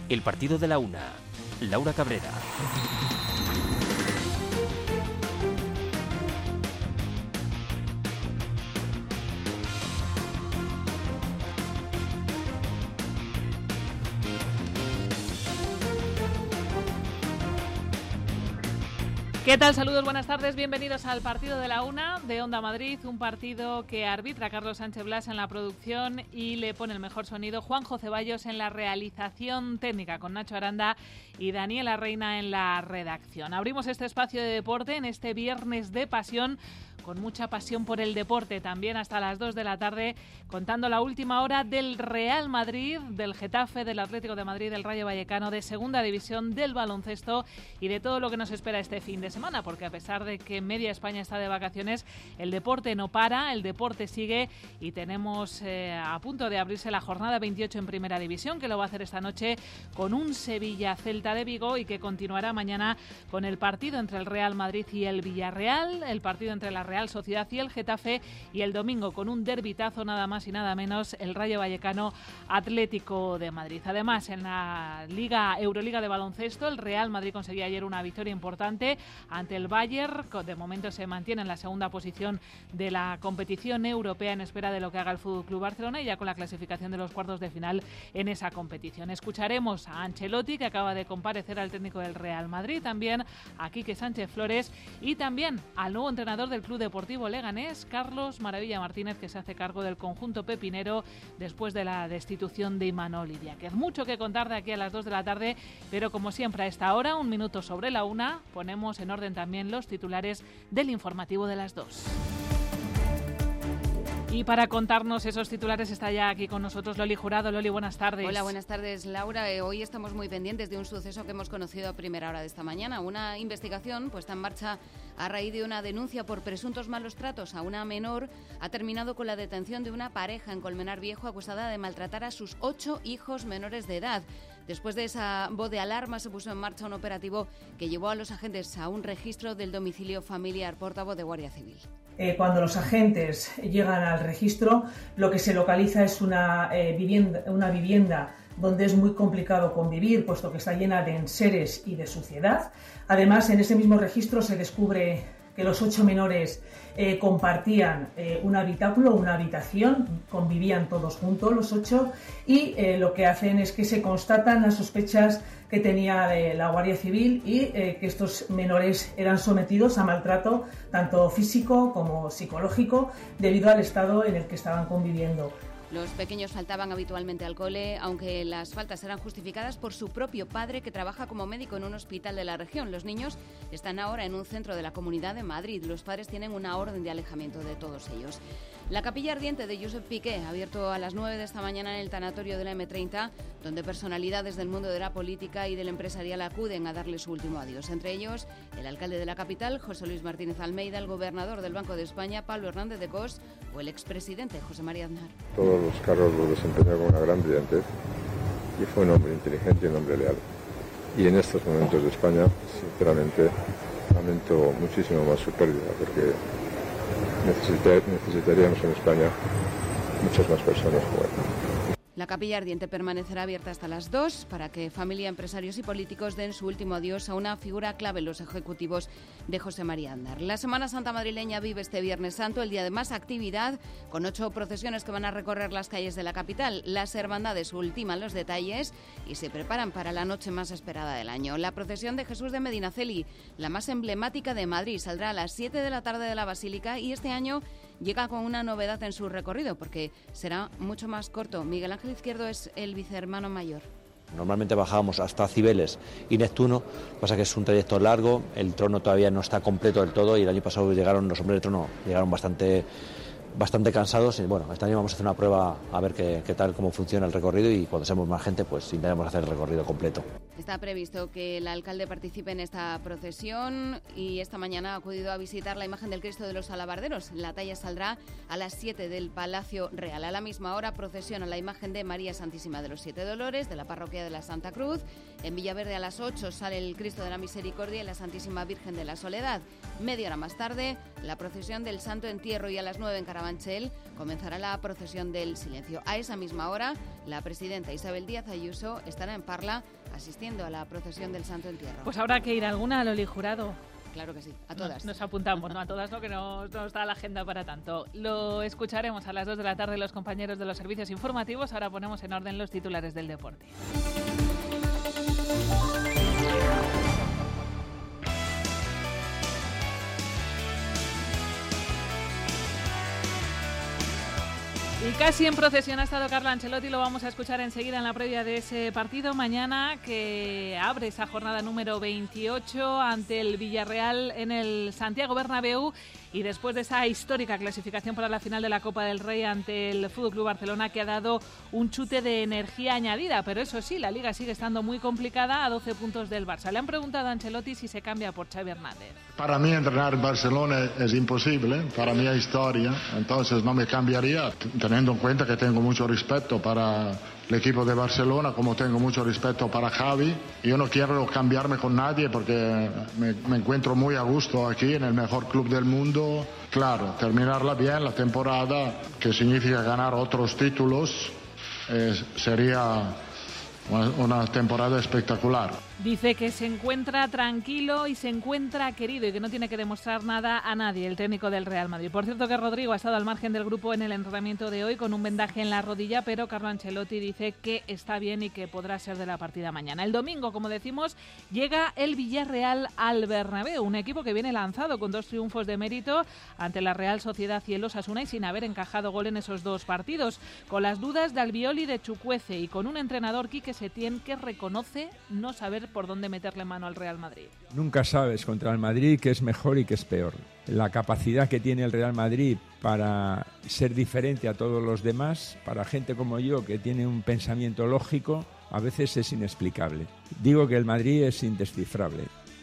El partido de la una. Laura Cabrera. ¿Qué tal? Saludos, buenas tardes, bienvenidos al partido de la una de Onda Madrid, un partido que arbitra Carlos Sánchez Blas en la producción y le pone el mejor sonido Juanjo Ceballos en la realización técnica, con Nacho Aranda y Daniela Reina en la redacción. Abrimos este espacio de deporte en este viernes de pasión, con mucha pasión por el deporte, también hasta las 2 de la tarde, contando la última hora del Real Madrid, del Getafe, del Atlético de Madrid, del Rayo Vallecano, de Segunda División, del baloncesto y de todo lo que nos espera este fin de semana, porque a pesar de que media España está de vacaciones, el deporte no para, el deporte sigue y tenemos a punto de abrirse la jornada 28 en Primera División, que lo va a hacer esta noche con un Sevilla-Celta de Vigo y que continuará mañana con el partido entre el Real Madrid y el Villarreal, el partido entre la Real Sociedad y el Getafe, y el domingo con un derbitazo nada más y nada menos, el Rayo Vallecano Atlético de Madrid. Además, en la Euroliga de baloncesto, el Real Madrid conseguía ayer una victoria importante ante el Bayern. De momento se mantiene en la segunda posición de la competición europea en espera de lo que haga el FC Barcelona y ya con la clasificación de los cuartos de final en esa competición. Escucharemos a Ancelotti, que acaba de comparecer, al técnico del Real Madrid, también a Quique Sánchez Flores y también al nuevo entrenador del Club Deportivo Leganés, Carlos Maravilla Martínez, que se hace cargo del conjunto pepinero después de la destitución de Imanol Idiáquez. Mucho que contar de aquí a las 2 de la tarde, pero como siempre a esta hora, un minuto sobre la una, ponemos en orden también los titulares del informativo de las 2. Y para contarnos esos titulares está ya aquí con nosotros Loli Jurado. Loli, buenas tardes. Hola, buenas tardes, Laura. Hoy estamos muy pendientes de un suceso que hemos conocido a primera hora de esta mañana. Una investigación puesta en marcha a raíz de una denuncia por presuntos malos tratos a una menor ha terminado con la detención de una pareja en Colmenar Viejo acusada de maltratar a sus 8 hijos menores de edad. Después de esa voz de alarma se puso en marcha un operativo que llevó a los agentes a un registro del domicilio familiar. Portavoz de Guardia Civil. Cuando los agentes llegan al registro, lo que se localiza es una vivienda donde es muy complicado convivir, puesto que está llena de enseres y de suciedad. Además, en ese mismo registro se descubre que los 8 menores compartían un habitáculo, una habitación, convivían todos juntos los 8 y lo que hacen es que se constatan las sospechas que tenía la Guardia Civil y que estos menores eran sometidos a maltrato tanto físico como psicológico debido al estado en el que estaban conviviendo. Los pequeños faltaban habitualmente al cole, aunque las faltas eran justificadas por su propio padre, que trabaja como médico en un hospital de la región. Los niños están ahora en un centro de la Comunidad de Madrid. Los padres tienen una orden de alejamiento de todos ellos. La capilla ardiente de Josep Piqué ha abierto a las 9 de esta mañana en el tanatorio de la M30, donde personalidades del mundo de la política y del empresarial acuden a darle su último adiós. Entre ellos, el alcalde de la capital, José Luis Martínez Almeida, el gobernador del Banco de España, Pablo Hernández de Cos, o el expresidente, José María Aznar. Todos los cargos los desempeñó con una gran brillantez y fue un hombre inteligente y un hombre leal. Y en estos momentos de España, sinceramente, lamento muchísimo más su pérdida, porque necesitaríamos en España muchas más personas como él. La capilla ardiente permanecerá abierta hasta las 2 para que familia, empresarios y políticos den su último adiós a una figura clave en los ejecutivos de José María Aznar. La Semana Santa madrileña vive este Viernes Santo, el día de más actividad, con 8 procesiones que van a recorrer las calles de la capital. Las hermandades ultiman los detalles y se preparan para la noche más esperada del año. La procesión de Jesús de Medinaceli, la más emblemática de Madrid, saldrá a las 7 de la tarde de la Basílica y este año llega con una novedad en su recorrido, porque será mucho más corto. Miguel Ángel Izquierdo es el vicehermano mayor. Normalmente bajábamos hasta Cibeles y Neptuno, pasa que es un trayecto largo, el trono todavía no está completo del todo y el año pasado llegaron los hombres de trono, llegaron bastante cansados y bueno, este año vamos a hacer una prueba a ver qué tal, cómo funciona el recorrido y cuando seamos más gente pues intentaremos hacer el recorrido completo. Está previsto que el alcalde participe en esta procesión y esta mañana ha acudido a visitar la imagen del Cristo de los Alabarderos. La talla saldrá a las 7 del Palacio Real. A la misma hora procesiona la imagen de María Santísima de los Siete Dolores de la parroquia de la Santa Cruz. En Villaverde a las 8 sale el Cristo de la Misericordia y la Santísima Virgen de la Soledad. Media hora más tarde, la procesión del Santo Entierro y a las 9 en Caravana Carabanchel comenzará la procesión del silencio. A esa misma hora, la presidenta Isabel Díaz Ayuso estará en Parla asistiendo a la procesión del Santo Entierro. Pues habrá que ir a alguna, Loli Jurado. Claro que sí, a todas. Nos apuntamos, no a todas, no, que no está la agenda para tanto. Lo escucharemos a las 2 de la tarde los compañeros de los servicios informativos. Ahora ponemos en orden los titulares del deporte. Y casi en procesión ha estado Carlo Ancelotti, lo vamos a escuchar enseguida en la previa de ese partido mañana que abre esa jornada número 28 ante el Villarreal en el Santiago Bernabéu y después de esa histórica clasificación para la final de la Copa del Rey ante el FC Barcelona que ha dado un chute de energía añadida, pero eso sí, la Liga sigue estando muy complicada a 12 puntos del Barça. Le han preguntado a Ancelotti si se cambia por Xavi Hernández. Para mí entrenar en Barcelona es imposible, para mi historia, entonces no me cambiaría, teniendo en cuenta que tengo mucho respeto para el equipo de Barcelona, como tengo mucho respeto para Xavi. Yo no quiero cambiarme con nadie porque me encuentro muy a gusto aquí en el mejor club del mundo. Claro, terminarla bien la temporada, que significa ganar otros títulos, sería una temporada espectacular. Dice que se encuentra tranquilo y se encuentra querido y que no tiene que demostrar nada a nadie, el técnico del Real Madrid. Por cierto que Rodrigo ha estado al margen del grupo en el entrenamiento de hoy con un vendaje en la rodilla, pero Carlo Ancelotti dice que está bien y que podrá ser de la partida mañana. El domingo, como decimos, llega el Villarreal al Bernabéu, un equipo que viene lanzado con 2 triunfos de mérito ante la Real Sociedad y el Osasuna y sin haber encajado gol en esos 2 partidos, con las dudas de Albiol y de Chukwueze y con un entrenador, Quique Setién, que reconoce no saber por dónde meterle mano al Real Madrid. Nunca sabes contra el Madrid qué es mejor y qué es peor. La capacidad que tiene el Real Madrid para ser diferente a todos los demás, para gente como yo que tiene un pensamiento lógico, a veces es inexplicable. Digo que el Madrid es indescifrable.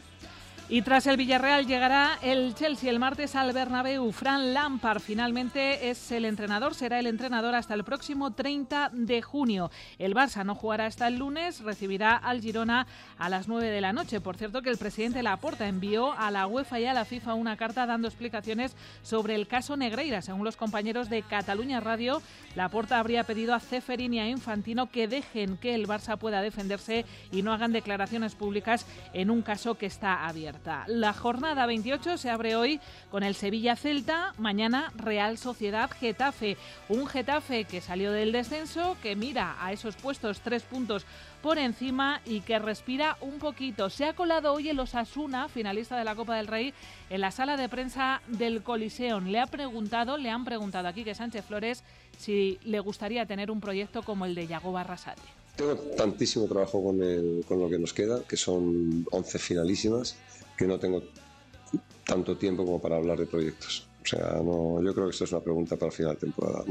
Y tras el Villarreal llegará el Chelsea el martes al Bernabéu. Frank Lampard finalmente es el entrenador, será el entrenador hasta el próximo 30 de junio. El Barça no jugará hasta el lunes, recibirá al Girona a las 9 de la noche. Por cierto que el presidente Laporta envió a la UEFA y a la FIFA una carta dando explicaciones sobre el caso Negreira. Según los compañeros de Cataluña Radio, Laporta habría pedido a Ceferín y a Infantino que dejen que el Barça pueda defenderse y no hagan declaraciones públicas en un caso que está abierto. La jornada 28 se abre hoy con el Sevilla-Celta, mañana Real Sociedad-Getafe. Un Getafe que salió del descenso, que mira a esos puestos 3 puntos por encima y que respira un poquito. Se ha colado hoy el Osasuna, finalista de la Copa del Rey, en la sala de prensa del Coliseum. Le han preguntado a Quique Sánchez Flores si le gustaría tener un proyecto como el de Yago Arrasate. Tengo tantísimo trabajo con lo que nos queda, que son 11 finalísimas, que no tengo tanto tiempo como para hablar de proyectos. O sea, yo creo que esto es una pregunta para el final de temporada.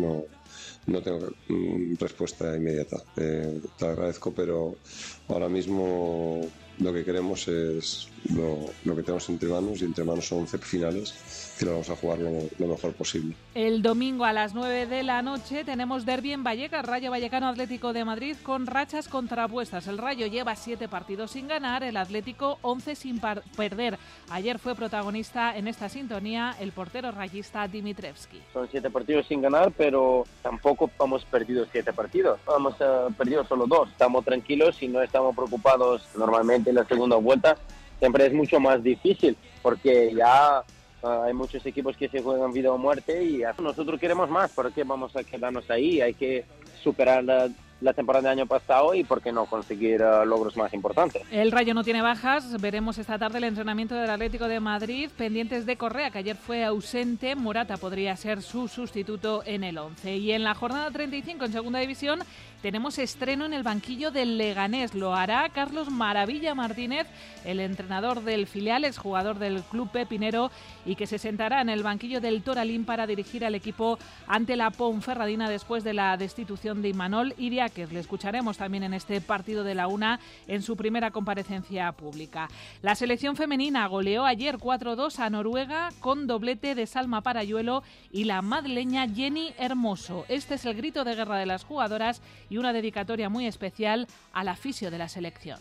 No tengo respuesta inmediata. Te agradezco, pero ahora mismo lo que queremos es lo que tenemos entre manos, y entre manos son 11 finales que lo vamos a jugar lo mejor posible. El domingo a las 9 de la noche tenemos derbi en Vallecas, Rayo Vallecano Atlético de Madrid con rachas contrapuestas. El Rayo lleva 7 partidos sin ganar, el Atlético 11 sin perder. Ayer fue protagonista en esta sintonía el portero rayista Dimitrievski. Son 7 partidos sin ganar, pero tampoco hemos perdido 7 partidos. Hemos perdido solo 2. Estamos tranquilos y no estamos preocupados. Normalmente en la segunda vuelta siempre es mucho más difícil porque ya hay muchos equipos que se juegan vida o muerte y nosotros queremos más. ¿Por qué vamos a quedarnos ahí? Hay que superar la temporada del año pasado y por qué no conseguir logros más importantes. El Rayo no tiene bajas. Veremos esta tarde el entrenamiento del Atlético de Madrid, pendientes de Correa, que ayer fue ausente. Morata podría ser su sustituto en el 11. Y en la jornada 35 en segunda división tenemos estreno en el banquillo del Leganés. Lo hará Carlos Maravilla Martínez, el entrenador del filial, exjugador del club pepinero, y que se sentará en el banquillo del Toralín para dirigir al equipo ante la Ponferradina después de la destitución de Imanol Idiáquez. Le escucharemos también en este partido de la UNA en su primera comparecencia pública. La selección femenina goleó ayer 4-2 a Noruega con doblete de Salma Parayuelo y la madrileña Jenny Hermoso. Este es el grito de guerra de las jugadoras y una dedicatoria muy especial al aficio de la selección.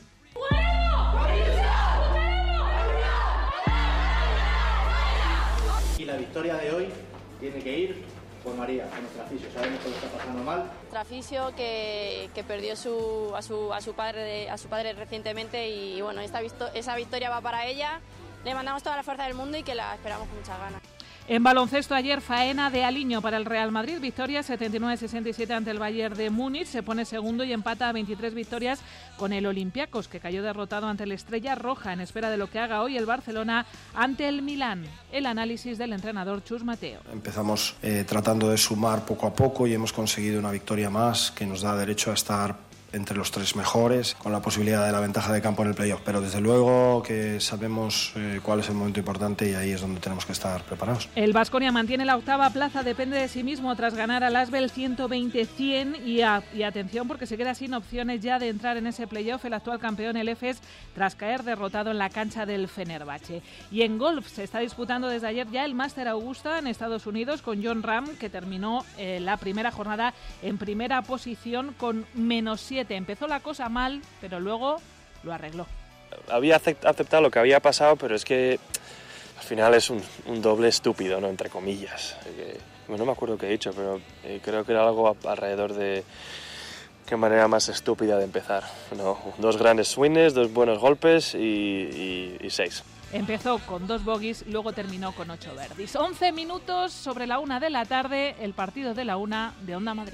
Y la victoria de hoy tiene que ir por María, con nuestro aficio. Sabemos que lo está pasando mal. Nuestro aficio que perdió a su padre recientemente y bueno, esa victoria va para ella. Le mandamos toda la fuerza del mundo y que la esperamos con muchas ganas. En baloncesto ayer faena de Aliño para el Real Madrid, victoria 79-67 ante el Bayern de Múnich, se pone segundo y empata a 23 victorias con el Olympiacos, que cayó derrotado ante el Estrella Roja en espera de lo que haga hoy el Barcelona ante el Milán. El análisis del entrenador Chus Mateo. Empezamos tratando de sumar poco a poco y hemos conseguido una victoria más que nos da derecho a estar entre los 3 mejores, con la posibilidad de la ventaja de campo en el playoff, pero desde luego que sabemos cuál es el momento importante y ahí es donde tenemos que estar preparados. El Baskonia mantiene la 8ª plaza, depende de sí mismo tras ganar al Asbel 120-100 y atención porque se queda sin opciones ya de entrar en ese playoff el actual campeón, el Efes, tras caer derrotado en la cancha del Fenerbahce. Y en golf se está disputando desde ayer ya el Master Augusta en Estados Unidos con Jon Rahm, que terminó la primera jornada en primera posición con -7. Empezó la cosa mal, pero luego lo arregló. Había aceptado lo que había pasado, pero es que al final es un doble estúpido, ¿no? Entre comillas. No me acuerdo qué he dicho, pero creo que era algo alrededor de qué manera más estúpida de empezar. No, 2 grandes swings, 2 buenos golpes y 6. Empezó con 2 bogies, luego terminó con 8 birdies. 11 minutos sobre la 1 de la tarde, el partido de la 1 de Onda Madrid.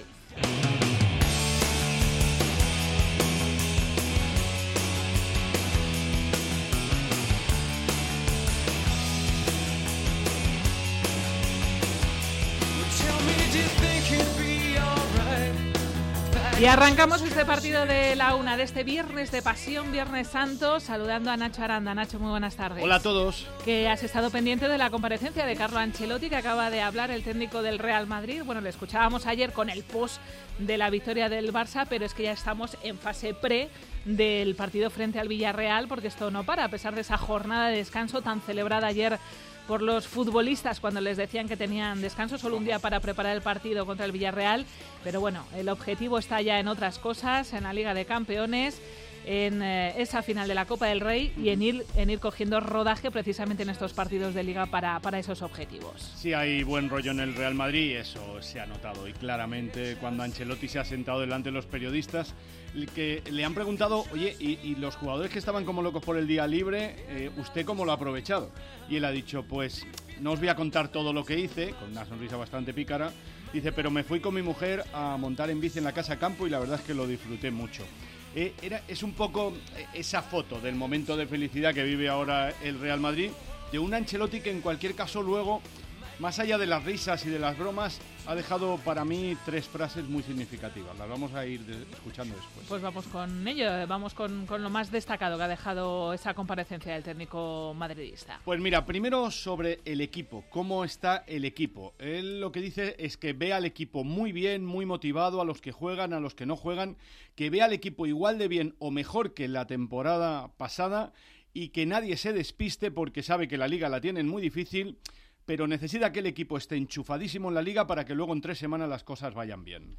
Y arrancamos este partido de la 1 de este viernes de pasión, Viernes Santo, saludando a Nacho Aranda. Nacho, muy buenas tardes. Hola a todos. Que has estado pendiente de la comparecencia de Carlo Ancelotti, que acaba de hablar, el técnico del Real Madrid. Bueno, le escuchábamos ayer con el post de la victoria del Barça, pero es que ya estamos en fase pre del partido frente al Villarreal, porque esto no para, a pesar de esa jornada de descanso tan celebrada ayer por los futbolistas cuando les decían que tenían descanso, solo un día para preparar el partido contra el Villarreal. Pero bueno, el objetivo está ya en otras cosas, en la Liga de Campeones, en esa final de la Copa del Rey y en ir cogiendo rodaje precisamente en estos partidos de Liga para esos objetivos. Sí, hay buen rollo en el Real Madrid, eso se ha notado, y claramente cuando Ancelotti se ha sentado delante de los periodistas que le han preguntado, oye, y los jugadores que estaban como locos por el día libre, ¿usted cómo lo ha aprovechado? Y él ha dicho, pues no os voy a contar todo lo que hice, con una sonrisa bastante pícara, dice, pero me fui con mi mujer a montar en bici en la casa campo y la verdad es que lo disfruté mucho. Es un poco esa foto del momento de felicidad que vive ahora el Real Madrid, de un Ancelotti que en cualquier caso luego, más allá de las risas y de las bromas, ha dejado para mí 3 frases muy significativas. Las vamos a ir escuchando después. Pues vamos con ello, vamos con lo más destacado que ha dejado esa comparecencia del técnico madridista. Pues mira, primero sobre el equipo, cómo está el equipo. Él lo que dice es que ve al equipo muy bien, muy motivado, a los que juegan, a los que no juegan, que ve al equipo igual de bien o mejor que la temporada pasada y que nadie se despiste porque sabe que la Liga la tienen muy difícil, pero necesita que el equipo esté enchufadísimo en la Liga para que luego en 3 semanas las cosas vayan bien.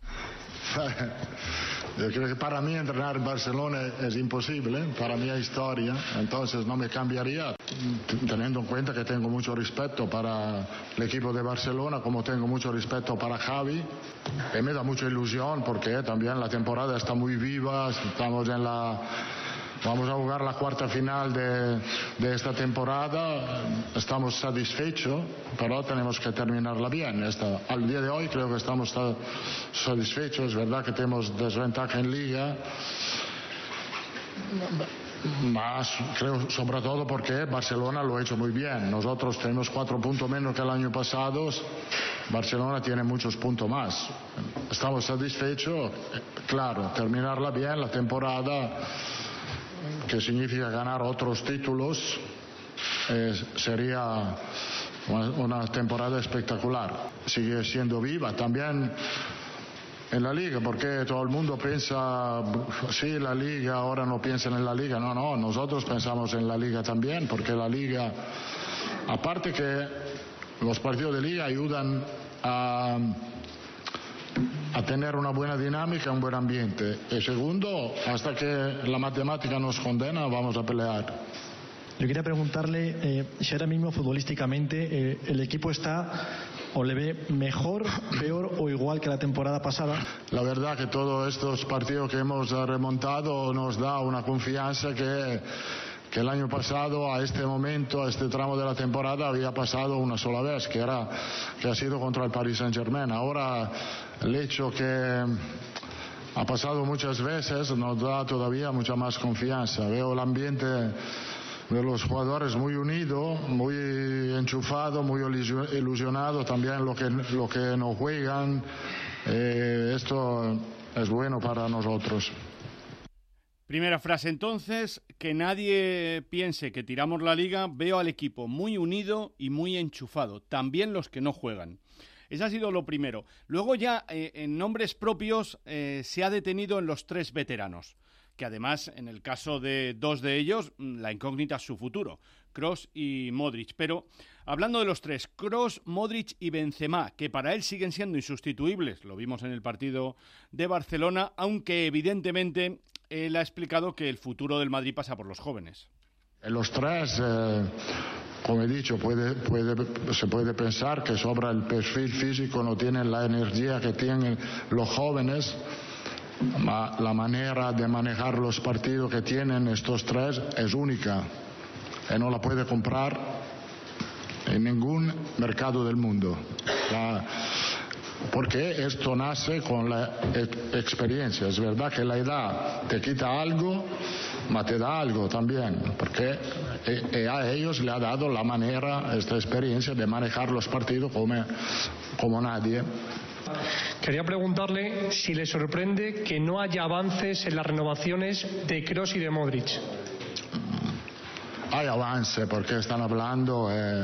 Yo creo que para mí entrenar en Barcelona es imposible, para mi historia, entonces no me cambiaría, teniendo en cuenta que tengo mucho respeto para el equipo de Barcelona, como tengo mucho respeto para Xavi, y me da mucha ilusión porque también la temporada está muy viva, vamos a jugar la 4ª final de esta temporada, estamos satisfechos, pero tenemos que terminarla bien. Al día de hoy creo que estamos satisfechos, es verdad que tenemos desventaja en Liga, más creo sobre todo porque Barcelona lo ha hecho muy bien. Nosotros tenemos 4 puntos menos que el año pasado, Barcelona tiene muchos puntos más. Estamos satisfechos, claro, terminarla bien la temporada, que significa ganar otros títulos, sería una temporada espectacular. Sigue siendo viva también en la Liga, porque todo el mundo piensa, sí, la Liga, ahora no piensan en la Liga. No, nosotros pensamos en la Liga también, porque la Liga, aparte que los partidos de Liga ayudan a tener una buena dinámica, un buen ambiente. Y segundo, hasta que la matemática nos condena, vamos a pelear. Yo quería preguntarle si ahora mismo futbolísticamente el equipo está o le ve mejor, peor o igual que la temporada pasada. La verdad que todos estos partidos que hemos remontado nos da una confianza que el año pasado a este momento, a este tramo de la temporada había pasado una sola vez, que ha sido contra el Paris Saint-Germain. Ahora el hecho que ha pasado muchas veces nos da todavía mucha más confianza. Veo el ambiente de los jugadores muy unido, muy enchufado, muy ilusionado, también lo que no juegan. Esto es bueno para nosotros. Primera frase entonces, que nadie piense que tiramos la liga, veo al equipo muy unido y muy enchufado, también los que no juegan. Eso ha sido lo primero. Luego ya en nombres propios se ha detenido en los 3 veteranos, que además en el caso de 2 de ellos la incógnita es su futuro, Kroos y Modric. Pero hablando de los 3, Kroos, Modric y Benzema, que para él siguen siendo insustituibles, lo vimos en el partido de Barcelona, aunque evidentemente él ha explicado que el futuro del Madrid pasa por los jóvenes. En los 3, como he dicho, se puede pensar que sobre el perfil físico no tienen la energía que tienen los jóvenes. La manera de manejar los partidos que tienen estos 3 es única y no la puede comprar en ningún mercado del mundo. Porque esto nace con la experiencia. Es verdad que la edad te quita algo, pero te da algo también, porque a ellos le ha dado la manera, esta experiencia de manejar los partidos como nadie. Quería preguntarle si le sorprende que no haya avances en las renovaciones de Kroos y de Modric. Hay avance porque están hablando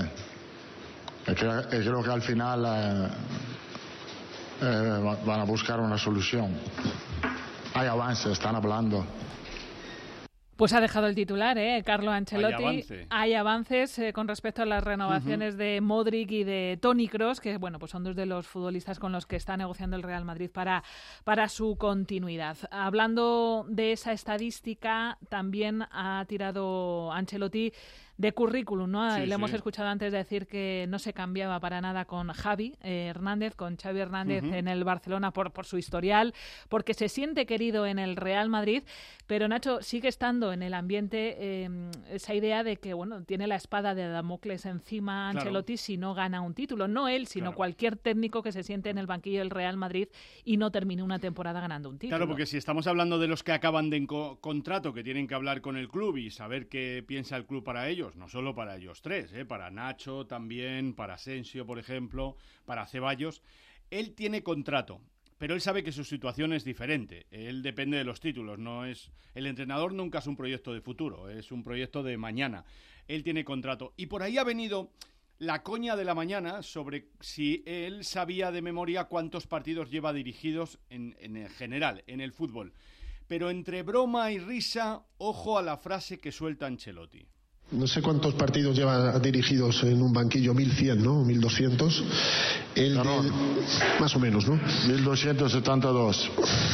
creo que al final van a buscar una solución. Hay avance, están hablando. Pues ha dejado el titular, Carlo Ancelotti. Hay avances con respecto a las renovaciones de Modric y de Toni Kroos, que bueno, pues son 2 de los futbolistas con los que está negociando el Real Madrid para su continuidad. Hablando de esa estadística, también ha tirado Ancelotti de currículum, ¿no? Sí, le hemos escuchado antes decir que no se cambiaba para nada con Xavi Hernández en el Barcelona por su historial, porque se siente querido en el Real Madrid, pero Nacho, sigue estando en el ambiente esa idea de que, bueno, tiene la espada de Damocles encima Ancelotti si no gana un título, no él, sino cualquier técnico que se siente en el banquillo del Real Madrid y no termine una temporada ganando un título. Claro, porque si estamos hablando de los que acaban de contrato, que tienen que hablar con el club y saber qué piensa el club para ellos, no solo para ellos 3, para Nacho también, para Asensio, por ejemplo, para Ceballos. Él tiene contrato, pero él sabe que su situación es diferente. Él depende de los títulos. El entrenador nunca es un proyecto de futuro, es un proyecto de mañana. Él tiene contrato. Y por ahí ha venido la coña de la mañana sobre si él sabía de memoria cuántos partidos lleva dirigidos en general, en el fútbol. Pero entre broma y risa, ojo a la frase que suelta Ancelotti. No sé cuántos partidos lleva dirigidos en un banquillo, 1100, ¿no? 1200. Más o menos, ¿no? 1272.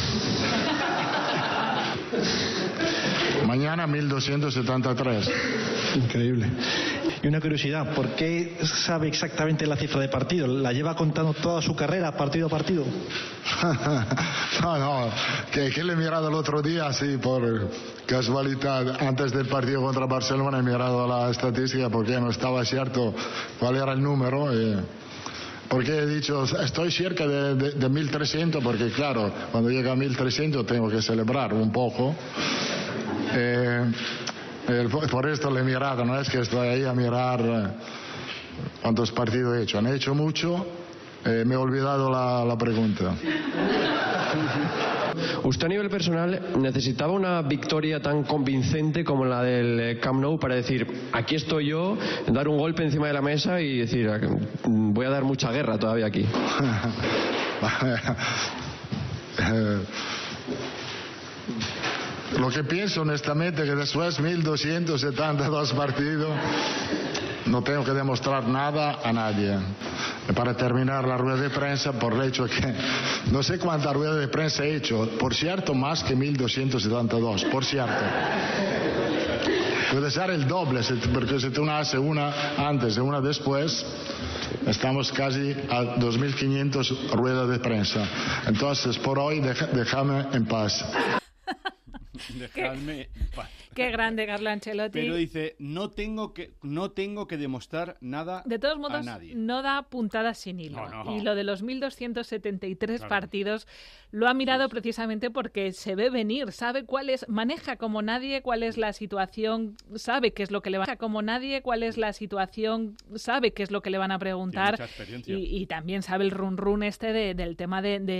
Mañana 1273. Increíble. Y una curiosidad, ¿por qué sabe exactamente la cifra de partido? ¿La lleva contando toda su carrera, partido a partido? No, que le he mirado el otro día, sí, por casualidad, antes del partido contra Barcelona he mirado la estadística porque no estaba cierto cuál era el número. Porque he dicho, estoy cerca de 1300, porque claro, cuando llega a 1300 tengo que celebrar un poco. Por esto le he mirado, no es que estoy ahí a mirar cuántos partidos he hecho. Han hecho mucho, me he olvidado la pregunta. Usted a nivel personal necesitaba una victoria tan convincente como la del Camp Nou para decir, aquí estoy yo, dar un golpe encima de la mesa y decir, voy a dar mucha guerra todavía aquí. Lo que pienso honestamente que después de 1272 partidos no tengo que demostrar nada a nadie. Para terminar la rueda de prensa, por el hecho que no sé cuántas ruedas de prensa he hecho, por cierto, más que 1272, por cierto. puede ser el doble, porque si tú haces una antes y una después, estamos casi a 2.500 ruedas de prensa. Entonces, por hoy, déjame en paz. Dejadme en paz. Qué grande, Carlo Ancelotti. Pero dice, no tengo que demostrar nada de todos modos, a nadie. No da puntadas sin hilo. No. Y lo de los 1.273 partidos lo ha mirado precisamente porque se ve venir, sabe maneja como nadie cuál es la situación, sabe qué es lo que le van a preguntar. Y también sabe el run del tema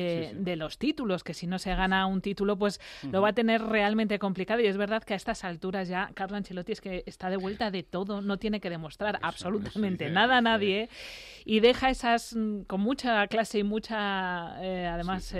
de los títulos, que si no se gana un título, pues lo va a tener realmente complicado. Y es verdad que a estas alturas ya Carlo Ancelotti es que está de vuelta de todo, no tiene que demostrar absolutamente nada a nadie y deja esas con mucha clase y mucha además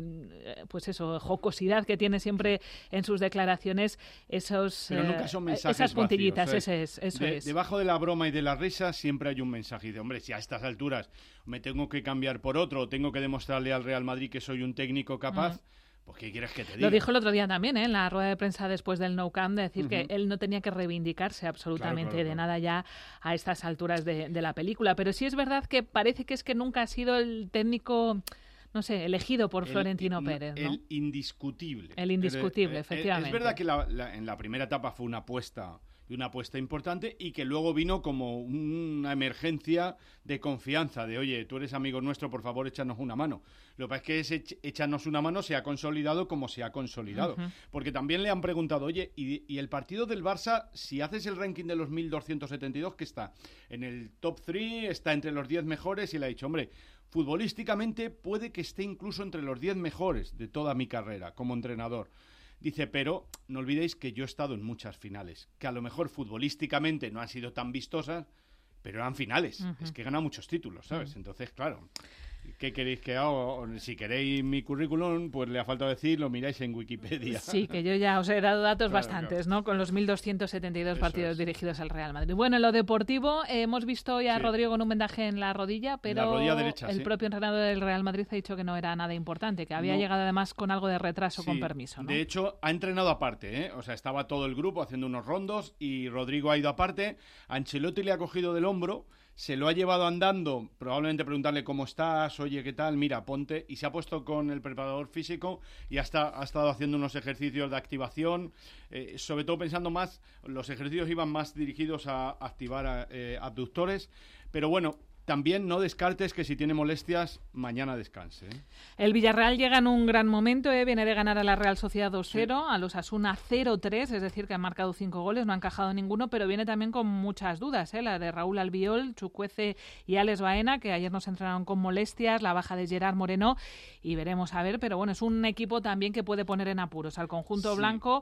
pues eso, jocosidad que tiene siempre en sus declaraciones, pero nunca son mensajes esas puntillitas, vacíos, eso es. Debajo de la broma y de la risa siempre hay un mensaje de, hombre, si a estas alturas me tengo que cambiar por otro o tengo que demostrarle al Real Madrid que soy un técnico capaz, pues ¿qué quieres que te diga? Lo dijo el otro día también, en la rueda de prensa después del Nou Camp, de decir que él no tenía que reivindicarse absolutamente de nada ya a estas alturas de la película. Pero sí es verdad que parece que nunca ha sido el técnico, no sé, elegido por Florentino Pérez, ¿no? El indiscutible. El indiscutible, efectivamente. Es verdad que en la primera etapa fue una apuesta importante y que luego vino como una emergencia de confianza, de oye, tú eres amigo nuestro, por favor, échanos una mano. Lo que pasa es que ese échanos una mano se ha consolidado como se ha consolidado. Porque también le han preguntado, oye, y el partido del Barça, si haces el ranking de los 1.272, que está en el top 3, está entre los 10 mejores, y le ha dicho, hombre, futbolísticamente puede que esté incluso entre los 10 mejores de toda mi carrera como entrenador. Dice, pero no olvidéis que yo he estado en muchas finales, que a lo mejor futbolísticamente no han sido tan vistosas, pero eran finales. Es que gana muchos títulos, ¿sabes? Entonces, claro, ¿qué queréis que haga? Si queréis mi currículum, pues le ha faltado decir, lo miráis en Wikipedia. Sí, que yo ya os he dado datos bastantes, ¿no? Con los 1.272 partidos dirigidos al Real Madrid. Bueno, en lo deportivo, hemos visto ya a Rodrigo con un vendaje en la rodilla, pero la rodilla derecha, el propio entrenador del Real Madrid ha dicho que no era nada importante, que había llegado además con algo de retraso, con permiso, ¿no? De hecho, ha entrenado aparte, ¿eh? O sea, estaba todo el grupo haciendo unos rondos y Rodrigo ha ido aparte. Ancelotti le ha cogido del hombro, se lo ha llevado andando, probablemente preguntarle cómo estás, oye, ¿qué tal? Mira, ponte. Y se ha puesto con el preparador físico y ha estado haciendo unos ejercicios de activación, sobre todo pensando más, los ejercicios iban más dirigidos a activar abductores, pero bueno, también no descartes que si tiene molestias, mañana descanse, ¿eh? El Villarreal llega en un gran momento, viene de ganar a la Real Sociedad 2-0, a los Osasuna 0-3, es decir, que han marcado 5 goles, no han encajado ninguno, pero viene también con muchas dudas, la de Raúl Albiol, Chukwueze y Alex Baena, que ayer nos entrenaron con molestias, la baja de Gerard Moreno, y veremos a ver, pero bueno, es un equipo también que puede poner en apuros al conjunto blanco,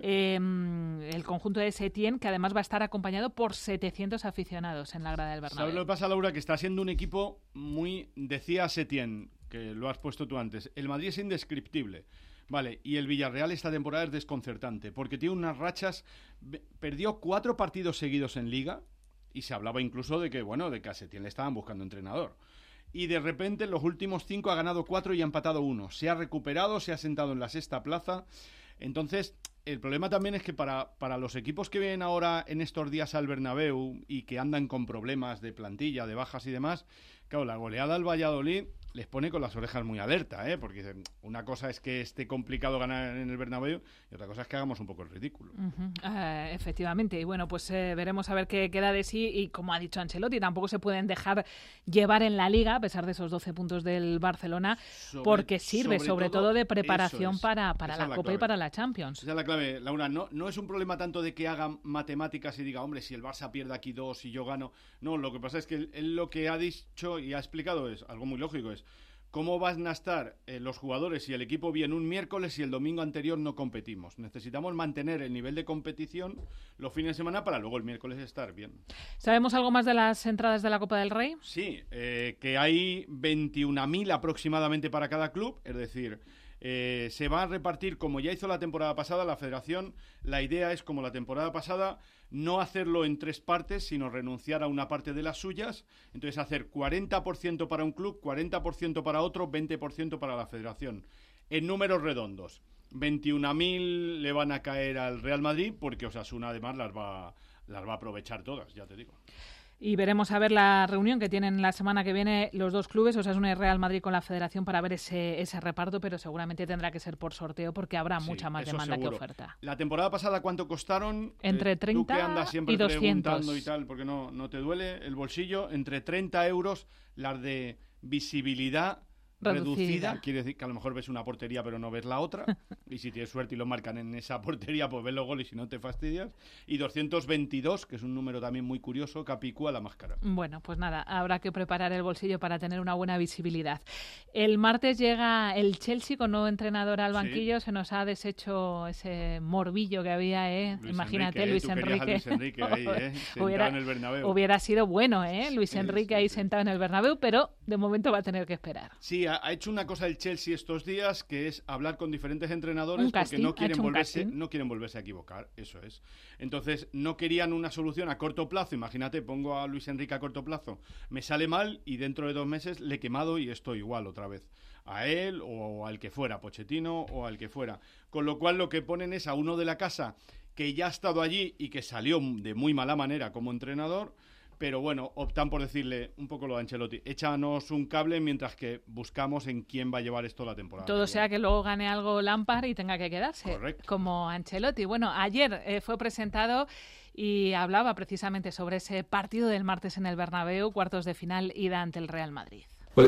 el conjunto de Setién, que además va a estar acompañado por 700 aficionados en la grada del Bernabéu. ¿Sabes lo que pasa, Laura? Que está siendo un equipo muy, decía Setién, que lo has puesto tú antes, el Madrid es indescriptible, vale, y el Villarreal esta temporada es desconcertante, porque tiene unas rachas, perdió 4 partidos seguidos en Liga, y se hablaba incluso de que, bueno, de que a Setién le estaban buscando entrenador, y de repente en los últimos 5 ha ganado 4 y ha empatado 1, se ha recuperado, se ha sentado en la 6ª plaza. Entonces, el problema también es que para los equipos que vienen ahora en estos días al Bernabéu y que andan con problemas de plantilla, de bajas y demás, claro, la goleada al Valladolid les pone con las orejas muy alerta, porque una cosa es que esté complicado ganar en el Bernabéu y otra cosa es que hagamos un poco el ridículo. Efectivamente, y bueno, pues veremos a ver qué queda de sí, y como ha dicho Ancelotti, tampoco se pueden dejar llevar en la Liga, a pesar de esos 12 puntos del Barcelona, porque sirve sobre todo de preparación para la Copa y para la Champions. Esa es la clave, Laura, no es un problema tanto de que hagan matemáticas y diga, hombre, si el Barça pierde aquí 2 y yo gano, no, lo que pasa es que él lo que ha dicho y ha explicado es algo muy lógico, es ¿cómo van a estar los jugadores y el equipo bien un miércoles si el domingo anterior no competimos? Necesitamos mantener el nivel de competición los fines de semana para luego el miércoles estar bien. ¿Sabemos algo más de las entradas de la Copa del Rey? Sí, que hay 21.000 aproximadamente para cada club, es decir, se va a repartir como ya hizo la temporada pasada la Federación. La idea es, como la temporada pasada, no hacerlo en 3 partes, sino renunciar a una parte de las suyas. Entonces hacer 40% para un club, 40% para otro, 20% para la Federación, en números redondos. 21.000 le van a caer al Real Madrid porque Osasuna además las va a aprovechar todas, ya te digo. Y veremos a ver la reunión que tienen la semana que viene los dos clubes, Osasuna y Real Madrid, con la Federación para ver ese reparto, pero seguramente tendrá que ser por sorteo porque habrá mucha más demanda que oferta. La temporada pasada, ¿cuánto costaron? Entre 30 tú que andas siempre y 200. Preguntando y tal, porque no te duele el bolsillo, entre 30 euros las de visibilidad reducida, quiere decir que a lo mejor ves una portería pero no ves la otra, y si tienes suerte y lo marcan en esa portería, pues ves los goles y si no te fastidias, y 222, que es un número también muy curioso, Capicúa la más cara. Bueno, pues nada, habrá que preparar el bolsillo para tener una buena visibilidad. El martes llega el Chelsea con nuevo entrenador al banquillo, se nos ha deshecho ese morbillo que había, imagínate, Luis Enrique. Luis Enrique ahí, sentado en el Bernabéu. Hubiera sido bueno, Luis Enrique ahí sentado en el Bernabéu, pero de momento va a tener que esperar. Sí, ha hecho una cosa el Chelsea estos días, que es hablar con diferentes entrenadores porque no quieren volverse a equivocar, eso es. Entonces, no querían una solución a corto plazo. Imagínate, pongo a Luis Enrique a corto plazo, me sale mal y dentro de 2 meses le he quemado y estoy igual otra vez. A él o al que fuera, Pochettino o al que fuera. Con lo cual, lo que ponen es a uno de la casa que ya ha estado allí y que salió de muy mala manera como entrenador. Pero bueno, optan por decirle un poco lo de Ancelotti, échanos un cable mientras que buscamos en quién va a llevar esto la temporada. Todo sea que luego gane algo Lampard y tenga que quedarse, correcto, como Ancelotti. Bueno, ayer fue presentado y hablaba precisamente sobre ese partido del martes en el Bernabéu, cuartos de final, ida ante el Real Madrid.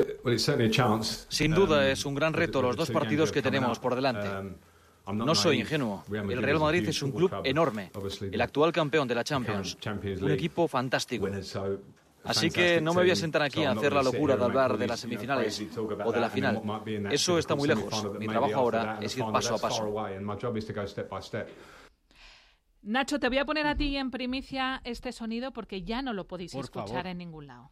Sin duda es un gran reto los 2 partidos que tenemos por delante. No soy ingenuo. El Real Madrid es un club enorme, el actual campeón de la Champions, un equipo fantástico. Así que no me voy a sentar aquí a hacer la locura de hablar de las semifinales o de la final. Eso está muy lejos. Mi trabajo ahora es ir paso a paso. Nacho, te voy a poner a ti en primicia este sonido porque ya no lo podéis escuchar en ningún lado.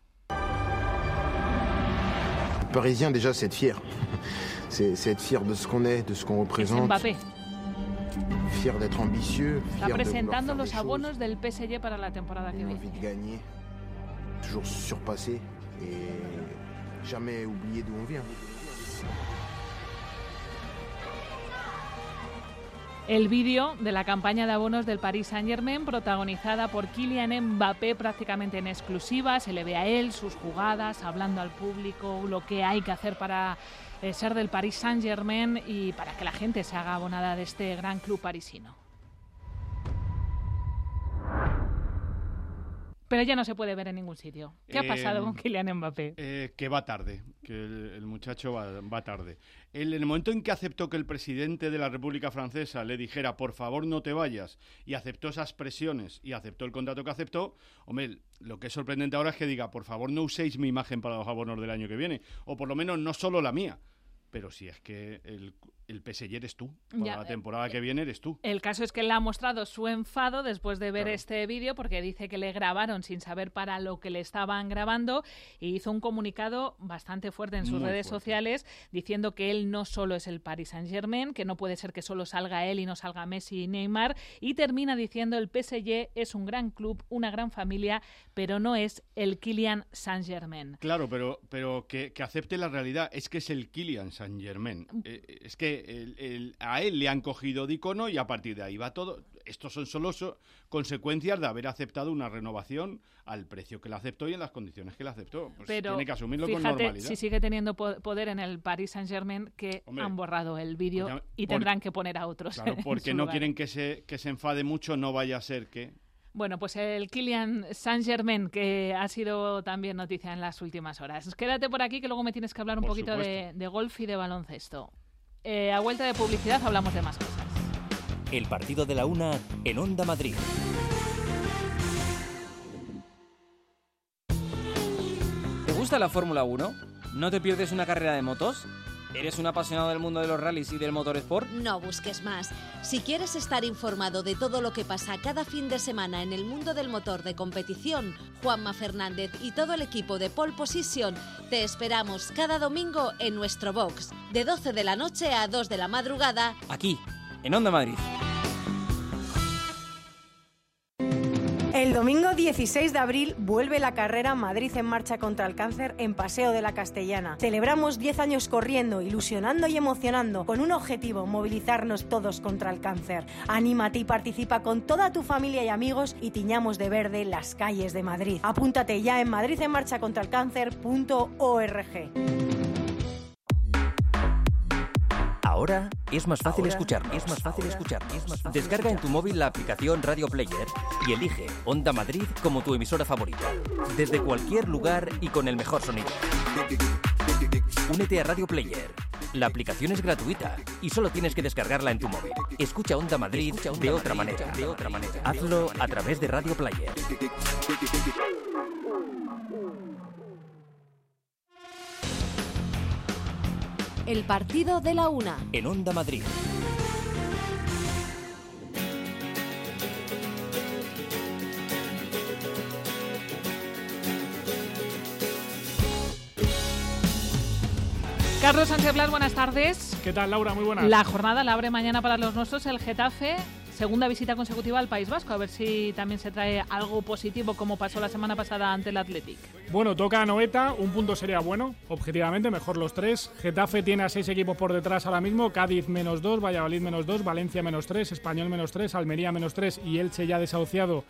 Parisien déjà c'est être fier. C'est être fier de ce qu'on est, de ce qu'on représente. Mbappé. Fier d'être ambitieux, Está presentando los abonos del PSG para la temporada que viene. Envie de gagner, toujours surpasser et jamais oublier d'où on vient. El vídeo de la campaña de abonos del Paris Saint-Germain, protagonizada por Kylian Mbappé prácticamente en exclusiva. Se le ve a él, sus jugadas, hablando al público, lo que hay que hacer para ser del Paris Saint-Germain y para que la gente se haga abonada de este gran club parisino. Pero ya no se puede ver en ningún sitio. ¿Qué ha pasado con Kylian Mbappé? Que va tarde, que el muchacho va tarde. En el momento en que aceptó que el presidente de la República Francesa le dijera por favor no te vayas, y aceptó esas presiones y aceptó el contrato que aceptó, hombre, lo que es sorprendente ahora es que diga por favor no uséis mi imagen para los abonos del año que viene, o por lo menos no solo la mía. Pero si es que el PSG eres tú, para la temporada que viene eres tú. El caso es que él ha mostrado su enfado después de ver este vídeo porque dice que le grabaron sin saber para lo que le estaban grabando y hizo un comunicado bastante fuerte en sus redes sociales diciendo que él no solo es el Paris Saint-Germain, que no puede ser que solo salga él y no salga Messi y Neymar, y termina diciendo el PSG es un gran club, una gran familia, pero no es el Kylian Saint-Germain. Claro, pero que acepte la realidad, es que es el Kylian Saint-Germain. Es que a él le han cogido de icono y a partir de ahí va todo. Estos son solo consecuencias de haber aceptado una renovación al precio que la aceptó y en las condiciones que la aceptó. Pues pero tiene que asumirlo con normalidad. Si sigue teniendo poder en el Paris Saint-Germain, que han borrado el vídeo y tendrán que poner a otros. Claro, porque no quieren que se enfade mucho, no vaya a ser que... Bueno, pues el Kylian Saint-Germain, que ha sido también noticia en las últimas horas. Quédate por aquí, que luego me tienes que hablar un poquito de golf y de baloncesto. A vuelta de publicidad hablamos de más cosas. El partido de la una en Onda Madrid. ¿Te gusta la Fórmula 1? ¿No te pierdes una carrera de motos? ¿Eres un apasionado del mundo de los rallies y del motorsport? No busques más. Si quieres estar informado de todo lo que pasa cada fin de semana en el mundo del motor de competición, Juanma Fernández y todo el equipo de Pole Position te esperamos cada domingo en nuestro box, de 12 de la noche a 2 de la madrugada, aquí, en Onda Madrid. El El domingo 16 de abril vuelve la carrera Madrid en marcha contra el cáncer en Paseo de la Castellana. Celebramos 10 años corriendo, ilusionando y emocionando, con un objetivo: movilizarnos todos contra el cáncer. Anímate y participa con toda tu familia y amigos y tiñamos de verde las calles de Madrid. Apúntate ya en madridenmarchacontralcáncer.org. Ahora es más fácil escucharnos. Descarga en tu móvil la aplicación Radio Player y elige Onda Madrid como tu emisora favorita. Desde cualquier lugar y con el mejor sonido. Únete a Radio Player. La aplicación es gratuita y solo tienes que descargarla en tu móvil. Escucha Onda Madrid de otra manera. Hazlo a través de Radio Player. El partido de la una. En Onda Madrid. Carlos Sánchez Blas, buenas tardes. ¿Qué tal, Laura? Muy buenas. La jornada la abre mañana para los nuestros el Getafe. Segunda visita consecutiva al País Vasco. A ver si también se trae algo positivo como pasó la semana pasada ante el Athletic. Bueno, toca a Noeta. Un punto sería bueno. Objetivamente, mejor los 3. Getafe tiene a 6 equipos por detrás ahora mismo. Cádiz -2, Valladolid -2, Valencia -3, Español -3, Almería -3 y Elche ya desahuciado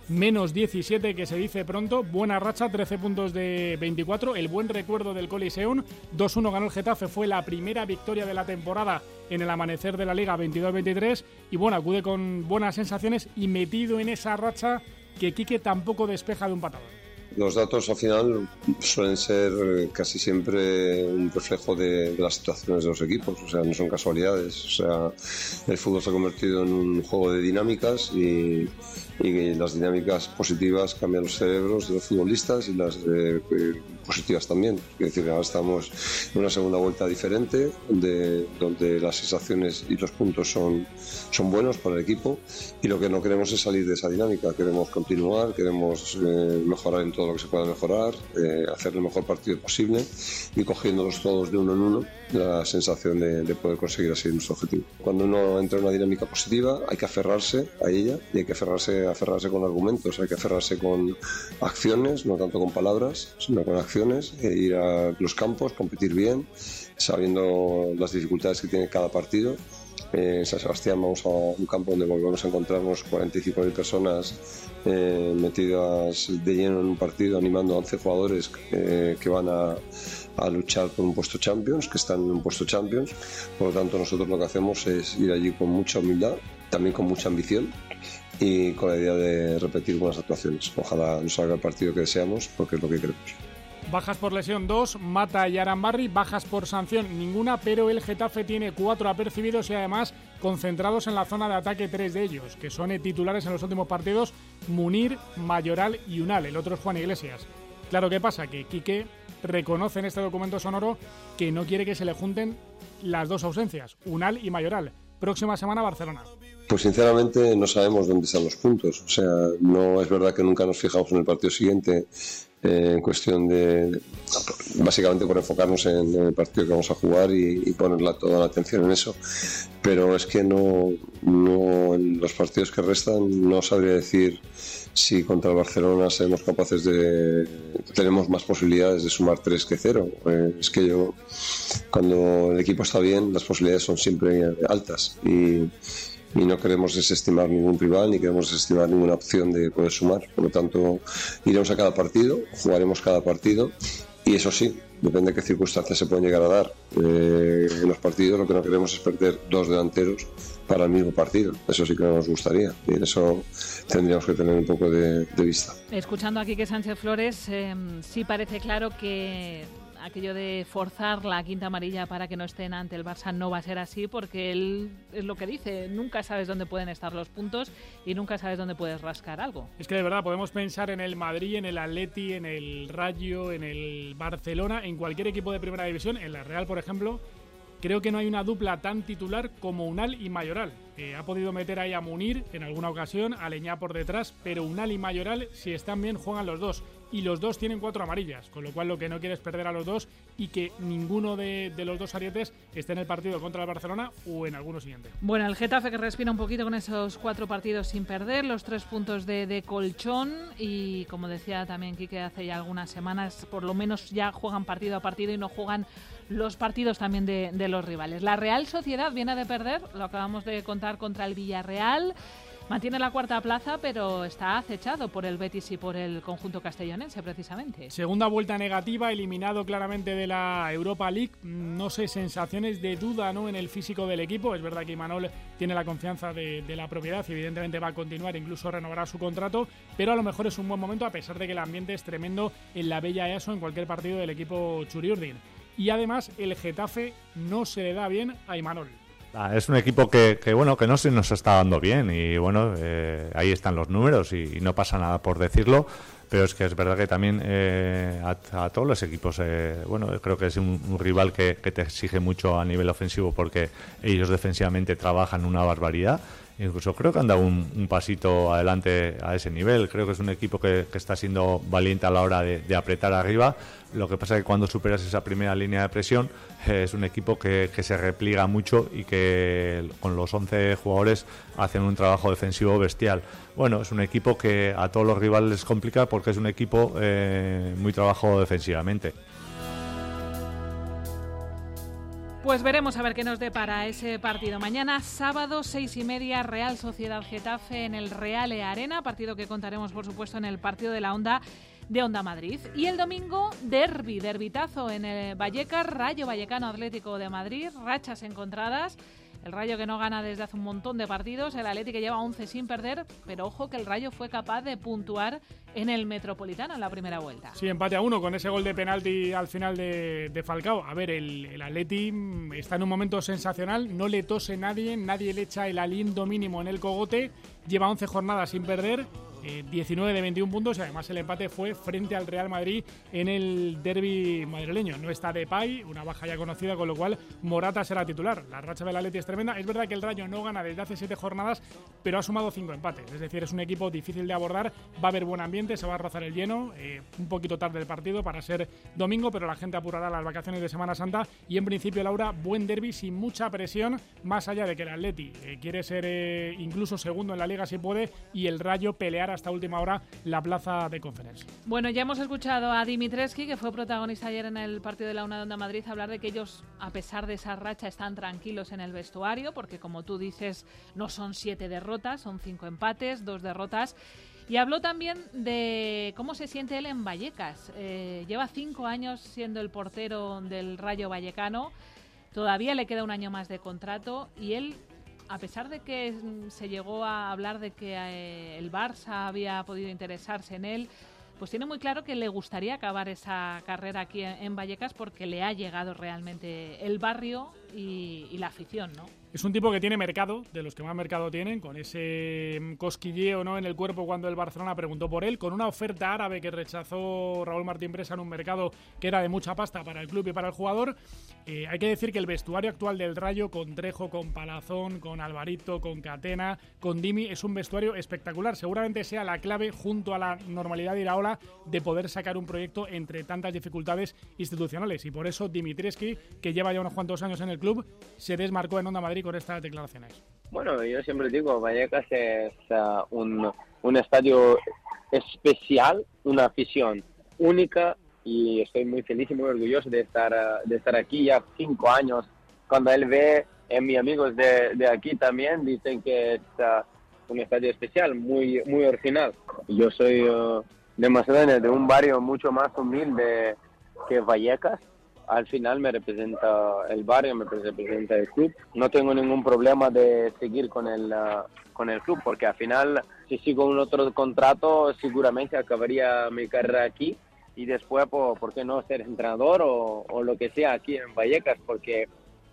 -17, que se dice pronto. Buena racha, 13 puntos de 24. El buen recuerdo del Coliseum. 2-1 ganó el Getafe. Fue la primera victoria de la temporada en el amanecer de la Liga 22-23. Y bueno, acude con buenas sensaciones y metido en esa racha que Quique tampoco despeja de un patadón. Los datos al final suelen ser casi siempre un reflejo de las situaciones de los equipos, o sea, no son casualidades. O sea, el fútbol se ha convertido en un juego de dinámicas y las dinámicas positivas cambian los cerebros de los futbolistas y las positivas también. Es decir, ahora estamos en una segunda vuelta diferente, donde las sensaciones y los puntos son buenos para el equipo, y lo que no queremos es salir de esa dinámica. Queremos continuar, queremos mejorar en todo lo que se pueda mejorar, hacer el mejor partido posible y cogiéndolos todos de uno en uno, la sensación de poder conseguir así nuestro objetivo. Cuando uno entra en una dinámica positiva hay que aferrarse a ella y hay que aferrarse con argumentos, hay que aferrarse con acciones, no tanto con palabras, sino con acciones, ir a los campos, competir bien, sabiendo las dificultades que tiene cada partido. En San Sebastián vamos a un campo donde volvemos a encontrarnos 45.000 personas metidas de lleno en un partido, animando a 11 jugadores que van a luchar por un puesto Champions, que están en un puesto Champions. Por lo tanto, nosotros lo que hacemos es ir allí con mucha humildad, también con mucha ambición y con la idea de repetir buenas actuaciones. Ojalá nos salga el partido que deseamos, porque es lo que queremos. Bajas por lesión 2, Mata y Arambarri. Bajas por sanción ninguna, pero el Getafe tiene 4 apercibidos y además concentrados en la zona de ataque 3 de ellos, que son titulares en los últimos partidos: Munir, Mayoral y Unal. El otro es Juan Iglesias. Claro, ¿qué pasa? Que Quique reconoce en este documento sonoro que no quiere que se le junten las dos ausencias, Unal y Mayoral. Próxima semana Barcelona. Pues sinceramente no sabemos dónde están los puntos. O sea, no es verdad que nunca nos fijamos en el partido siguiente, en cuestión de, básicamente por enfocarnos en el partido que vamos a jugar y poner toda la atención en eso. Pero es que no en los partidos que restan no sabría decir si contra el Barcelona seremos capaces tenemos más posibilidades de sumar 3 que 0. Es que cuando el equipo está bien, las posibilidades son siempre altas y no queremos desestimar ningún rival, ni queremos desestimar ninguna opción de poder sumar. Por lo tanto, iremos a cada partido, jugaremos cada partido, y eso sí, depende de qué circunstancias se pueden llegar a dar. En los partidos lo que no queremos es perder 2 delanteros para el mismo partido. Eso sí que no nos gustaría, y en eso tendríamos que tener un poco de vista. Escuchando aquí que Sánchez Flores, sí parece claro que aquello de forzar la quinta amarilla para que no estén ante el Barça no va a ser así, porque él es lo que dice, nunca sabes dónde pueden estar los puntos y nunca sabes dónde puedes rascar algo. Es que de verdad podemos pensar en el Madrid, en el Atleti, en el Rayo, en el Barcelona, en cualquier equipo de primera división, en la Real por ejemplo. Creo que no hay una dupla tan titular como Unal y Mayoral. Ha podido meter ahí a Munir en alguna ocasión, a Leñá por detrás, pero Unal y Mayoral, si están bien, juegan los dos. y los dos tienen 4 amarillas, con lo cual lo que no quiere es perder a los dos y que ninguno de los dos arietes esté en el partido contra el Barcelona o en alguno siguiente. Bueno, el Getafe que respira un poquito con esos 4 partidos sin perder, los 3 puntos de colchón y, como decía también Quique hace ya algunas semanas, por lo menos ya juegan partido a partido y no juegan los partidos también de los rivales. La Real Sociedad viene de perder, lo acabamos de contar, contra el Villarreal. Mantiene la 4ª plaza, pero está acechado por el Betis y por el conjunto castellonense, precisamente. Segunda vuelta negativa, eliminado claramente de la Europa League. No sé, sensaciones de duda, ¿no?, en el físico del equipo. Es verdad que Imanol tiene la confianza de la propiedad y evidentemente va a continuar, incluso renovará su contrato, pero a lo mejor es un buen momento, a pesar de que el ambiente es tremendo en la Bella EASO en cualquier partido del equipo Txuri-Urdin. Y además el Getafe no se le da bien a Imanol. Es un equipo que no se nos está dando bien y bueno, ahí están los números y no pasa nada por decirlo, pero es que es verdad que también a todos los equipos, creo que es un rival que te exige mucho a nivel ofensivo porque ellos defensivamente trabajan una barbaridad. Incluso creo que han dado un pasito adelante a ese nivel. Creo que es un equipo que está siendo valiente a la hora de apretar arriba. Lo que pasa es que cuando superas esa primera línea de presión, es un equipo que se repliega mucho y que con los 11 jugadores hacen un trabajo defensivo bestial. Bueno, es un equipo que a todos los rivales les complica porque es un equipo muy trabajado defensivamente. Pues veremos a ver qué nos depara ese partido. Mañana, sábado, 6:30, Real Sociedad Getafe en el Reale Arena, partido que contaremos, por supuesto, en el partido de la Onda de Onda Madrid. Y el domingo, derbitazo en el Vallecas, Rayo Vallecano Atlético de Madrid, rachas encontradas. El Rayo que no gana desde hace un montón de partidos, el Atleti que lleva 11 sin perder, pero ojo que el Rayo fue capaz de puntuar en el Metropolitano en la primera vuelta. Sí, empate a 1 con ese gol de penalti al final de Falcao. A ver, el Atleti está en un momento sensacional, no le tose nadie le echa el aliento mínimo en el cogote, lleva 11 jornadas sin perder, 19 de 21 puntos y además el empate fue frente al Real Madrid en el derbi madrileño. No está Depay, una baja ya conocida, con lo cual Morata será titular. La racha del Atleti es tremenda. Es verdad que el Rayo no gana desde hace 7 jornadas, pero ha sumado 5 empates. Es decir, es un equipo difícil de abordar, va a haber buen ambiente, se va a rozar el lleno, un poquito tarde el partido para ser domingo, pero la gente apurará las vacaciones de Semana Santa y en principio, Laura, buen derbi sin mucha presión, más allá de que el Atleti quiere ser incluso segundo en la Liga si puede y el Rayo pelear hasta última hora la plaza de Conference. Bueno, ya hemos escuchado a Dimitrescu, que fue protagonista ayer en el partido de la Una de Onda Madrid, hablar de que ellos, a pesar de esa racha, están tranquilos en el vestuario, porque como tú dices, no son 7 derrotas, son 5 empates, 2 derrotas. Y habló también de cómo se siente él en Vallecas. Lleva 5 años siendo el portero del Rayo Vallecano, todavía le queda un año más de contrato y él, a pesar de que se llegó a hablar de que el Barça había podido interesarse en él, pues tiene muy claro que le gustaría acabar esa carrera aquí en Vallecas porque le ha llegado realmente el barrio y la afición, ¿no? Es un tipo que tiene mercado, de los que más mercado tienen, con ese cosquilleo, ¿no?, en el cuerpo cuando el Barcelona preguntó por él, con una oferta árabe que rechazó Raúl Martín Presa en un mercado que era de mucha pasta para el club y para el jugador. Hay que decir que el vestuario actual del Rayo, con Trejo, con Palazón, con Alvarito, con Catena, con Dimi, es un vestuario espectacular. Seguramente sea la clave, junto a la normalidad de Iraola, de poder sacar un proyecto entre tantas dificultades institucionales. Y por eso Dimitrescu, que lleva ya unos cuantos años en el club, se desmarcó en Onda Madrid con estas declaraciones. Bueno, yo siempre digo, Vallecas es un estadio especial, una afición única y estoy muy feliz y muy orgulloso de estar aquí ya 5 años. Cuando él ve, mis amigos de aquí también dicen que es un estadio especial, muy, muy original. Yo soy de Macedonia, de un barrio mucho más humilde que Vallecas. Al final me representa el barrio, me representa el club. No tengo ningún problema de seguir con el club, porque al final, si sigo un otro contrato, seguramente acabaría mi carrera aquí. Y después, ¿por qué no ser entrenador o lo que sea aquí en Vallecas? Porque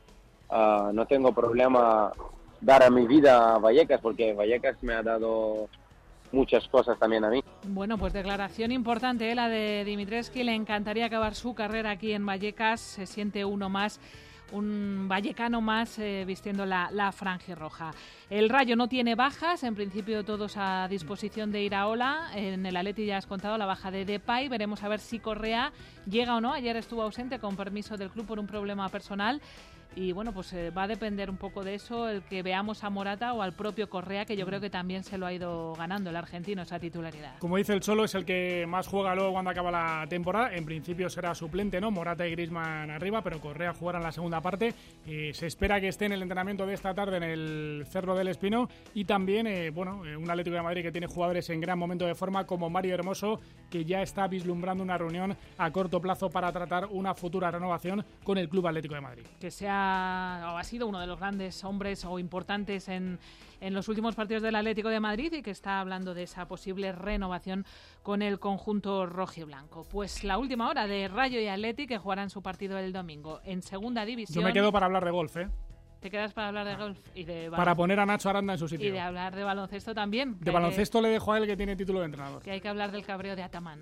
no tengo problema dar a mi vida a Vallecas, porque Vallecas me ha dado muchas cosas también a mí. Bueno, pues declaración importante, la de Dimitrescu. Le encantaría acabar su carrera aquí en Vallecas, se siente uno más un vallecano más vistiendo la franjirroja. El Rayo no tiene bajas, en principio todos a disposición de Iraola. En el Atleti ya has contado la baja de Depay, veremos a ver si Correa llega o no. Ayer estuvo ausente con permiso del club por un problema personal. Y bueno, pues va a depender un poco de eso, el que veamos a Morata o al propio Correa, que yo creo que también se lo ha ido ganando el argentino, esa titularidad. Como dice el Cholo, es el que más juega luego cuando acaba la temporada. En principio será suplente, ¿no? Morata y Griezmann arriba, pero Correa jugará en la segunda parte. Se espera que esté en el entrenamiento de esta tarde en el Cerro del Espino. Y también, un Atlético de Madrid que tiene jugadores en gran momento de forma, como Mario Hermoso, que ya está vislumbrando una reunión a corto plazo para tratar una futura renovación con el Club Atlético de Madrid. Que ha sido uno de los grandes hombres o importantes en los últimos partidos del Atlético de Madrid y que está hablando de esa posible renovación con el conjunto rojiblanco. Pues la última hora de Rayo y Atleti, que jugarán su partido el domingo en segunda división. Yo me quedo para hablar de golf, ¿eh? ¿Te quedas para hablar de golf? Y de para poner a Nacho Aranda en su sitio. Y de hablar de baloncesto también. De baloncesto le dejo a él, que tiene título de entrenador. Que hay que hablar del cabreo de Atamán.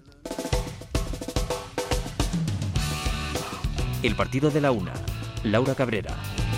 El partido de la una. Laura Cabrera.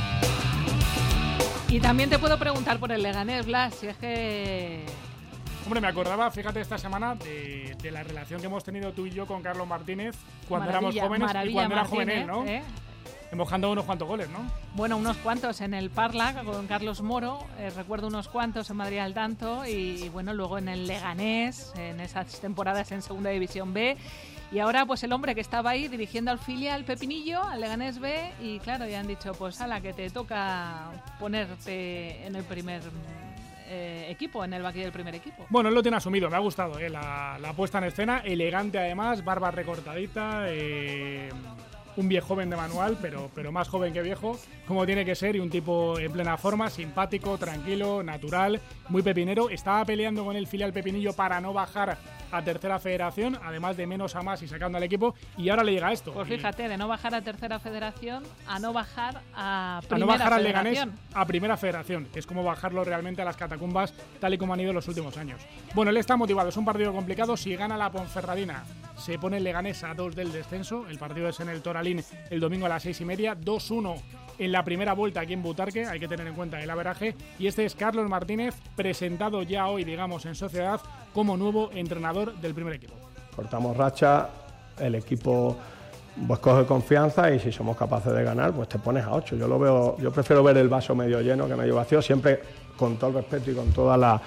Y también te puedo preguntar por el Leganés, Blas, si es que... Hombre, me acordaba, fíjate, esta semana de la relación que hemos tenido tú y yo con Carlos Martínez cuando éramos jóvenes y cuando era joven él, ¿no? Hemos cantado unos cuantos goles, ¿no? Bueno, unos cuantos en el Parla con Carlos Moro, recuerdo unos cuantos en Madrid al tanto y bueno, luego en el Leganés, en esas temporadas en Segunda División B. Y ahora pues el hombre que estaba ahí dirigiendo al filial Pepinillo, al Leganés B, y claro, ya han dicho, pues ala, que te toca ponerte en el primer equipo, en el banquillo del primer equipo. Bueno, él lo tiene asumido, me ha gustado la puesta en escena, elegante además, barba recortadita, un viejo joven de manual, pero más joven que viejo, como tiene que ser, y un tipo en plena forma, simpático, tranquilo, natural, muy pepinero. Estaba peleando con el filial Pepinillo para no bajar a tercera federación, además de menos a más y sacando al equipo, y ahora le llega esto. Pues fíjate, de no bajar a tercera federación a no bajar a primera federación. A no bajar al Leganés a primera federación, que es como bajarlo realmente a las catacumbas, tal y como han ido los últimos años. Bueno, él está motivado, es un partido complicado. Si gana la Ponferradina, se pone el Leganés a 2 del descenso. El partido es en el Toralín el domingo a las 6:30, 2-1 en la primera vuelta aquí en Butarque, hay que tener en cuenta el averaje. Y este es Carlos Martínez, presentado ya hoy, digamos, en sociedad como nuevo entrenador del primer equipo. Cortamos racha, el equipo pues coge confianza y si somos capaces de ganar, pues te pones a 8. Yo prefiero ver el vaso medio lleno que medio vacío, siempre con todo el respeto y con toda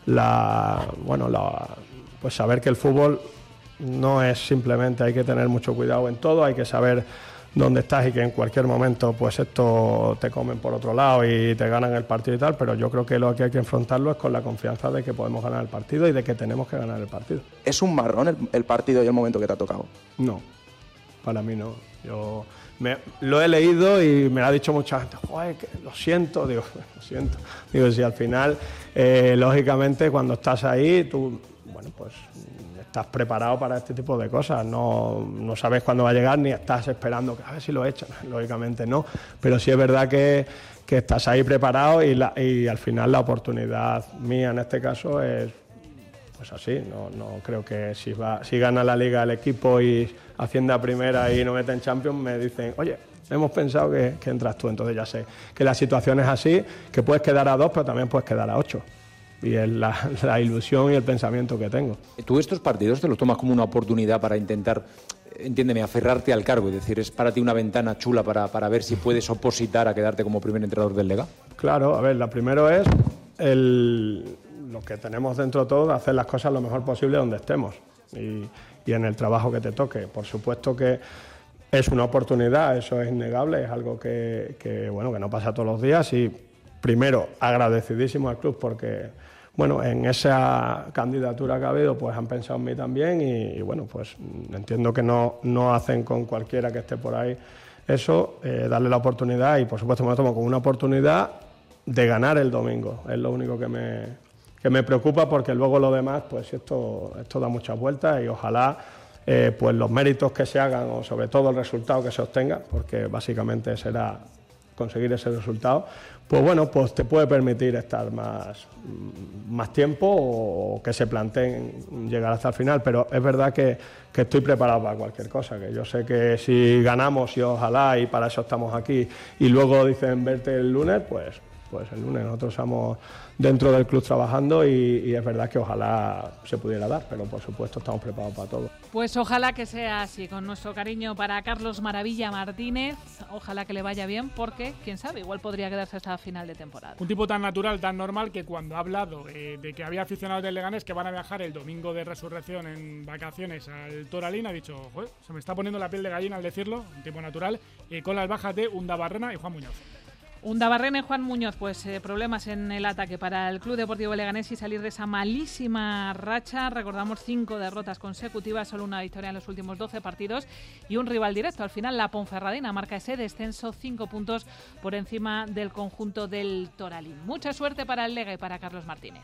pues saber que el fútbol no es simplemente, hay que tener mucho cuidado en todo, hay que saber dónde estás y que en cualquier momento pues esto te comen por otro lado y te ganan el partido y tal, pero yo creo que lo que hay que enfrentarlo es con la confianza de que podemos ganar el partido y de que tenemos que ganar el partido. ¿Es un marrón el partido y el momento que te ha tocado? No, para mí no. Yo lo he leído y me lo ha dicho mucha gente, joder, lo siento, digo, lo siento. Digo, si al final, lógicamente, cuando estás ahí, tú, bueno, pues estás preparado para este tipo de cosas, no sabes cuándo va a llegar ni estás esperando que a ver si lo he hecho, lógicamente no, pero sí es verdad que estás ahí preparado y al final la oportunidad mía en este caso es pues así, no creo que si gana la Liga el equipo y asciende a primera y no mete en Champions me dicen, oye, hemos pensado que entras tú, entonces ya sé que la situación es así, que puedes quedar a 2 pero también puedes quedar a 8. Y es la ilusión y el pensamiento que tengo. ¿Tú estos partidos te los tomas como una oportunidad para intentar, entiéndeme, aferrarte al cargo? Es decir, ¿es para ti una ventana chula para ver si puedes opositar a quedarte como primer entrenador del Lega? Claro, a ver, la primero es lo que tenemos dentro de todo, de hacer las cosas lo mejor posible donde estemos y en el trabajo que te toque. Por supuesto que es una oportunidad, eso es innegable, es algo que no pasa todos los días y primero agradecidísimo al club porque bueno, en esa candidatura que ha habido, pues han pensado en mí también y bueno, pues entiendo que no hacen con cualquiera que esté por ahí eso, darle la oportunidad y por supuesto me lo tomo como una oportunidad de ganar el domingo. Es lo único que me preocupa porque luego lo demás, pues esto da muchas vueltas y ojalá pues los méritos que se hagan o sobre todo el resultado que se obtenga, porque básicamente será conseguir ese resultado, pues bueno, pues te puede permitir estar más tiempo o que se planteen llegar hasta el final, pero es verdad que estoy preparado para cualquier cosa, que yo sé que si ganamos y ojalá, y para eso estamos aquí, y luego dicen verte el lunes, pues el lunes nosotros estamos dentro del club trabajando y es verdad que ojalá se pudiera dar, pero por supuesto estamos preparados para todo. Pues ojalá que sea así, con nuestro cariño para Carlos Maravilla Martínez, ojalá que le vaya bien, porque quién sabe, igual podría quedarse hasta final de temporada. Un tipo tan natural, tan normal, que cuando ha hablado de que había aficionados del Leganés que van a viajar el domingo de resurrección en vacaciones al Toralín, ha dicho, joder, se me está poniendo la piel de gallina al decirlo, un tipo natural, con las bajas de Undabarrena y Juan Muñoz. Undabarrena y Juan Muñoz, pues problemas en el ataque para el Club Deportivo Leganés y salir de esa malísima racha. Recordamos 5 derrotas consecutivas, solo una victoria en los últimos 12 partidos y un rival directo. Al final la Ponferradina marca ese descenso, 5 puntos por encima del conjunto del Toralín. Mucha suerte para el Lega y para Carlos Martínez.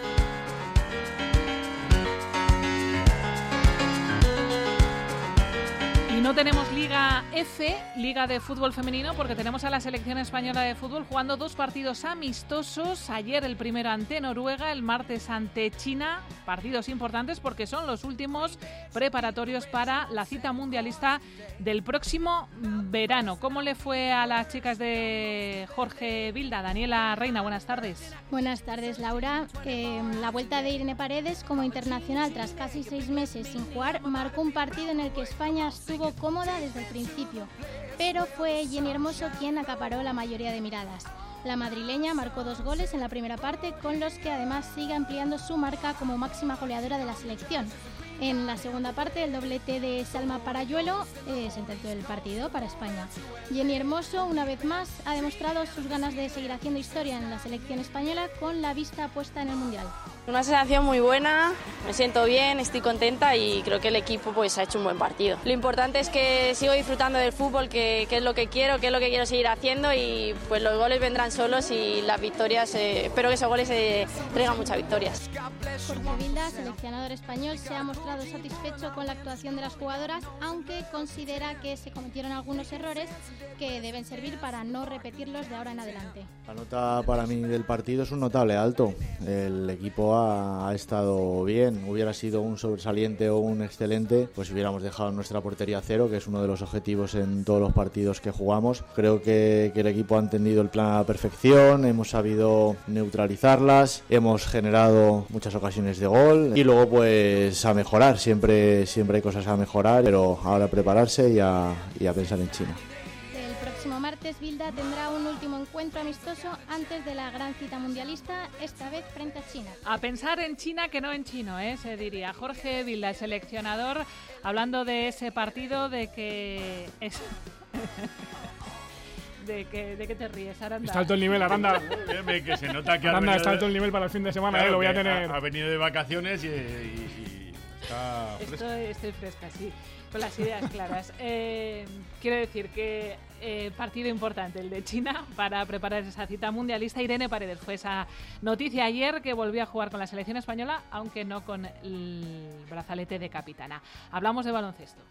No tenemos Liga F, Liga de Fútbol Femenino, porque tenemos a la selección española de fútbol jugando 2 partidos amistosos. Ayer el primero ante Noruega, el martes ante China. Partidos importantes porque son los últimos preparatorios para la cita mundialista del próximo verano. ¿Cómo le fue a las chicas de Jorge Vilda? Daniela Reina, buenas tardes. Buenas tardes, Laura. La vuelta de Irene Paredes como internacional tras casi 6 meses sin jugar marcó un partido en el que España estuvo cómoda desde el principio, pero fue Jenny Hermoso quien acaparó la mayoría de miradas. La madrileña marcó 2 goles en la primera parte, con los que además sigue ampliando su marca como máxima goleadora de la selección. En la segunda parte, el doblete de Salma Parayuelo sentenció el partido para España. Jenny Hermoso, una vez más, ha demostrado sus ganas de seguir haciendo historia en la selección española con la vista puesta en el Mundial. Una sensación muy buena, me siento bien, estoy contenta y creo que el equipo pues ha hecho un buen partido. Lo importante es que sigo disfrutando del fútbol, que es lo que quiero seguir haciendo, y pues los goles vendrán solos y las victorias, espero que esos goles traigan muchas victorias. Jorge Vilda, seleccionador español, se ha mostrado satisfecho con la actuación de las jugadoras, aunque considera que se cometieron algunos errores que deben servir para no repetirlos de ahora en adelante. La nota para mí del partido es un notable alto. El equipo ha estado bien. Hubiera sido un sobresaliente o un excelente, pues si hubiéramos dejado nuestra portería a 0, que es uno de los objetivos en todos los partidos que jugamos. Creo que el equipo ha entendido el plan a la perfección, hemos sabido neutralizarlas, hemos generado muchas ocasiones de gol y luego pues a mejorar. Siempre hay cosas a mejorar, pero ahora a prepararse y a pensar en China. El próximo martes Vilda tendrá un último encuentro amistoso antes de la gran cita mundialista, esta vez frente a China. A pensar en China que no en chino, se diría. Jorge Vilda, el seleccionador, hablando de ese partido, de que es... ¿De qué te ríes, Aranda? Está alto el nivel, Aranda. Que se nota que Aranda está alto el nivel para el fin de semana, claro, lo voy a tener. Ha venido de vacaciones y está fresca. Estoy fresca, sí, con las ideas claras. Quiero decir que partido importante el de China para preparar esa cita mundialista. Irene Paredes fue esa noticia ayer, que volvió a jugar con la selección española, aunque no con el brazalete de capitana. Hablamos de baloncesto.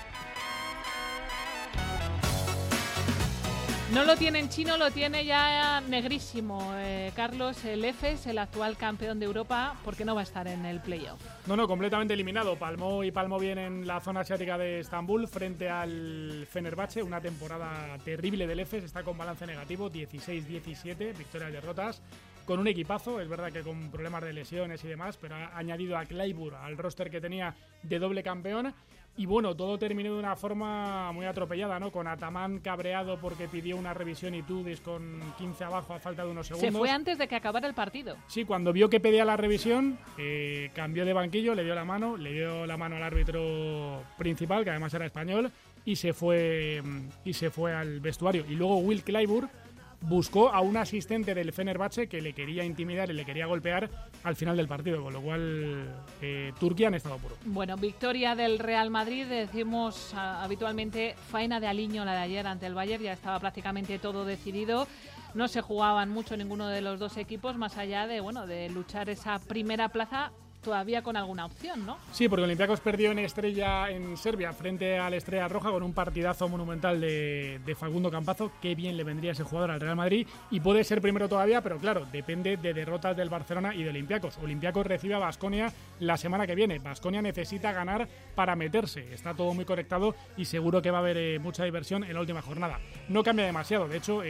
No lo tiene en chino, lo tiene ya negrísimo. Carlos, el EFES, el actual campeón de Europa, ¿por qué no va a estar en el playoff? No, completamente eliminado. Palmó bien en la zona asiática de Estambul frente al Fenerbahce. Una temporada terrible del EFES, está con balance negativo, 16-17, victorias y derrotas. Con un equipazo, es verdad que con problemas de lesiones y demás, pero ha añadido a Clayburgh al roster que tenía de doble campeón. Y bueno, todo terminó de una forma muy atropellada, ¿no? Con Ataman cabreado porque pidió una revisión y Tudis con 15 abajo a falta de unos segundos. Se fue antes de que acabara el partido. Sí, cuando vio que pedía la revisión, cambió de banquillo, le dio la mano al árbitro principal, que además era español, y se fue al vestuario. Y luego Will Clayburgh buscó a un asistente del Fenerbahce que le quería intimidar y le quería golpear al final del partido, con lo cual Turquía en estado puro. Bueno, victoria del Real Madrid, decimos habitualmente faena de aliño la de ayer ante el Bayern, ya estaba prácticamente todo decidido, no se jugaban mucho ninguno de los dos equipos, más allá de luchar esa primera plaza, todavía con alguna opción, ¿no? Sí, porque Olympiacos perdió en Serbia frente al Estrella Roja con un partidazo monumental de Facundo Campazo. Qué bien le vendría ese jugador al Real Madrid y puede ser primero todavía, pero claro, depende de derrotas del Barcelona y de Olympiacos. Olympiacos recibe a Baskonia la semana que viene. Baskonia necesita ganar para meterse. Está todo muy conectado y seguro que va a haber mucha diversión en la última jornada. No cambia demasiado, de hecho...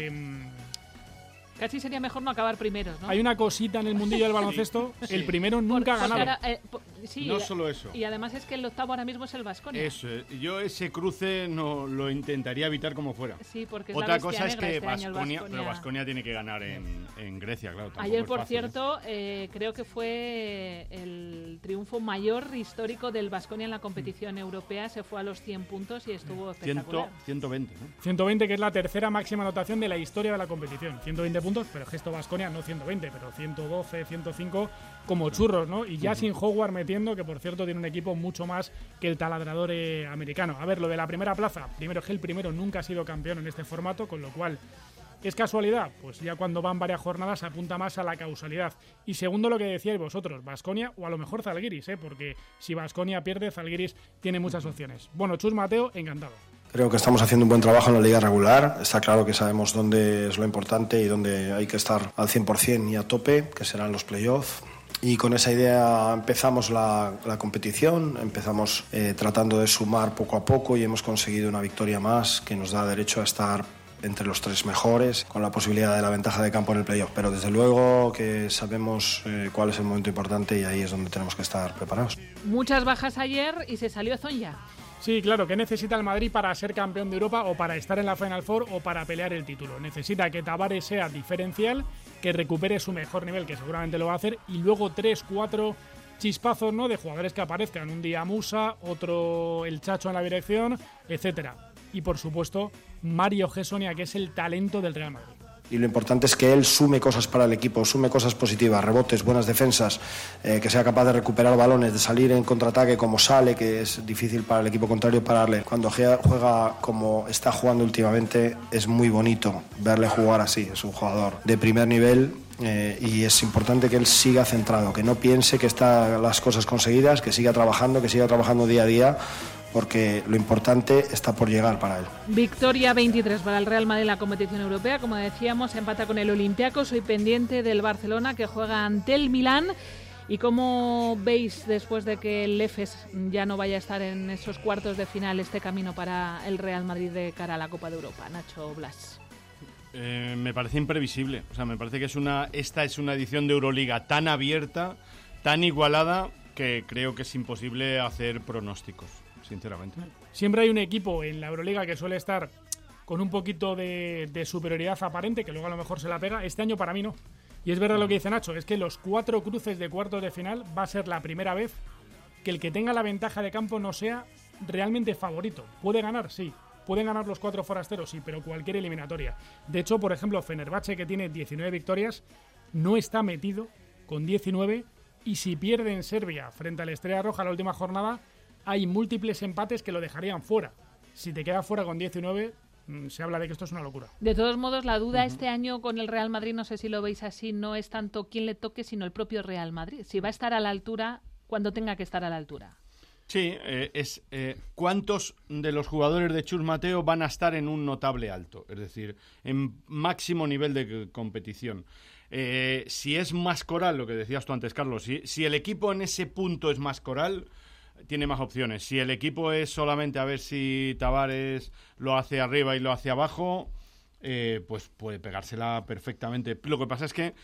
Casi sería mejor no acabar primeros, ¿no? Hay una cosita en el mundillo del baloncesto, sí. El primero nunca ha ganado. Sí, no solo eso. Y además es que el octavo ahora mismo es el Baskonia. Eso, yo ese cruce no lo intentaría evitar como fuera. Sí, porque es otra cosa es que Baskonia tiene que ganar en Grecia, claro. Ayer, por cierto, creo que fue el triunfo mayor histórico del Baskonia en la competición europea. Se fue a los 100 puntos y estuvo espectacular. 120, ¿no? 120, que es la tercera máxima anotación de la historia de la competición. 120 puntos, pero gesto Baskonia no 120, pero 112, 105 como churros, ¿no? Y ya sin Howard metiendo, que por cierto tiene un equipo mucho más que el taladrador americano. A ver, lo de la primera plaza, primero que el primero nunca ha sido campeón en este formato, con lo cual, ¿es casualidad? Pues ya cuando van varias jornadas se apunta más a la causalidad. Y segundo, lo que decíais vosotros, Baskonia o a lo mejor Zalgiris, porque si Baskonia pierde, Zalgiris tiene muchas opciones. Bueno, Chus Mateo, encantado. Creo que estamos haciendo un buen trabajo en la liga regular. Está claro que sabemos dónde es lo importante y dónde hay que estar al 100% y a tope, que serán los playoffs. Y con esa idea empezamos la competición, empezamos tratando de sumar poco a poco y hemos conseguido una victoria más que nos da derecho a estar entre los 3 mejores, con la posibilidad de la ventaja de campo en el playoff. Pero desde luego que sabemos cuál es el momento importante y ahí es donde tenemos que estar preparados. Muchas bajas ayer y se salió Zonja. Sí, claro, ¿qué necesita el Madrid para ser campeón de Europa o para estar en la Final Four o para pelear el título? Necesita que Tavares sea diferencial, que recupere su mejor nivel, que seguramente lo va a hacer, y luego 3, 4 chispazos, ¿no?, de jugadores que aparezcan. Un día Musa, otro el Chacho en la dirección, etcétera. Y por supuesto, Mario Hezonja, que es el talento del Real Madrid. Y lo importante es que él sume cosas para el equipo, sume cosas positivas, rebotes, buenas defensas, que sea capaz de recuperar balones, de salir en contraataque como sale, que es difícil para el equipo contrario pararle. Cuando juega como está jugando últimamente, es muy bonito verle jugar así. Es un jugador de primer nivel y es importante que él siga centrado, que no piense que están las cosas conseguidas, que siga trabajando día a día, porque lo importante está por llegar para él. Victoria 23 para el Real Madrid en la competición europea. Como decíamos, empata con el Olympiacos. Soy pendiente del Barcelona, que juega ante el Milán. ¿Y cómo veis, después de que el Efes ya no vaya a estar en esos cuartos de final, este camino para el Real Madrid de cara a la Copa de Europa? Nacho Blas. Me parece imprevisible. O sea, me parece que esta es una edición de Euroliga tan abierta, tan igualada, que creo que es imposible hacer pronósticos, sinceramente. Siempre hay un equipo en la Euroliga que suele estar con un poquito de superioridad aparente, que luego a lo mejor se la pega. Este año para mí no. Y es verdad lo que dice Nacho, es que los 4 cruces de cuartos de final va a ser la primera vez que el que tenga la ventaja de campo no sea realmente favorito. ¿Puede ganar? Sí. ¿Pueden ganar los 4 forasteros? Sí, pero cualquier eliminatoria. De hecho, por ejemplo, Fenerbahce, que tiene 19 victorias, no está metido con 19, y si pierde en Serbia frente al Estrella Roja la última jornada, hay múltiples empates que lo dejarían fuera. Si te quedas fuera con 19, se habla de que esto es una locura. De todos modos, la duda este año con el Real Madrid, no sé si lo veis así, no es tanto quién le toque, sino el propio Real Madrid. Si va a estar a la altura cuando tenga que estar a la altura. Sí, ¿cuántos de los jugadores de Chus Mateo van a estar en un notable alto? Es decir, en máximo nivel de competición. Si es más coral, lo que decías tú antes, Carlos, si el equipo en ese punto es más coral, tiene más opciones. Si el equipo es solamente a ver si Tavares lo hace arriba y lo hace abajo, pues puede pegársela perfectamente. Lo que pasa es que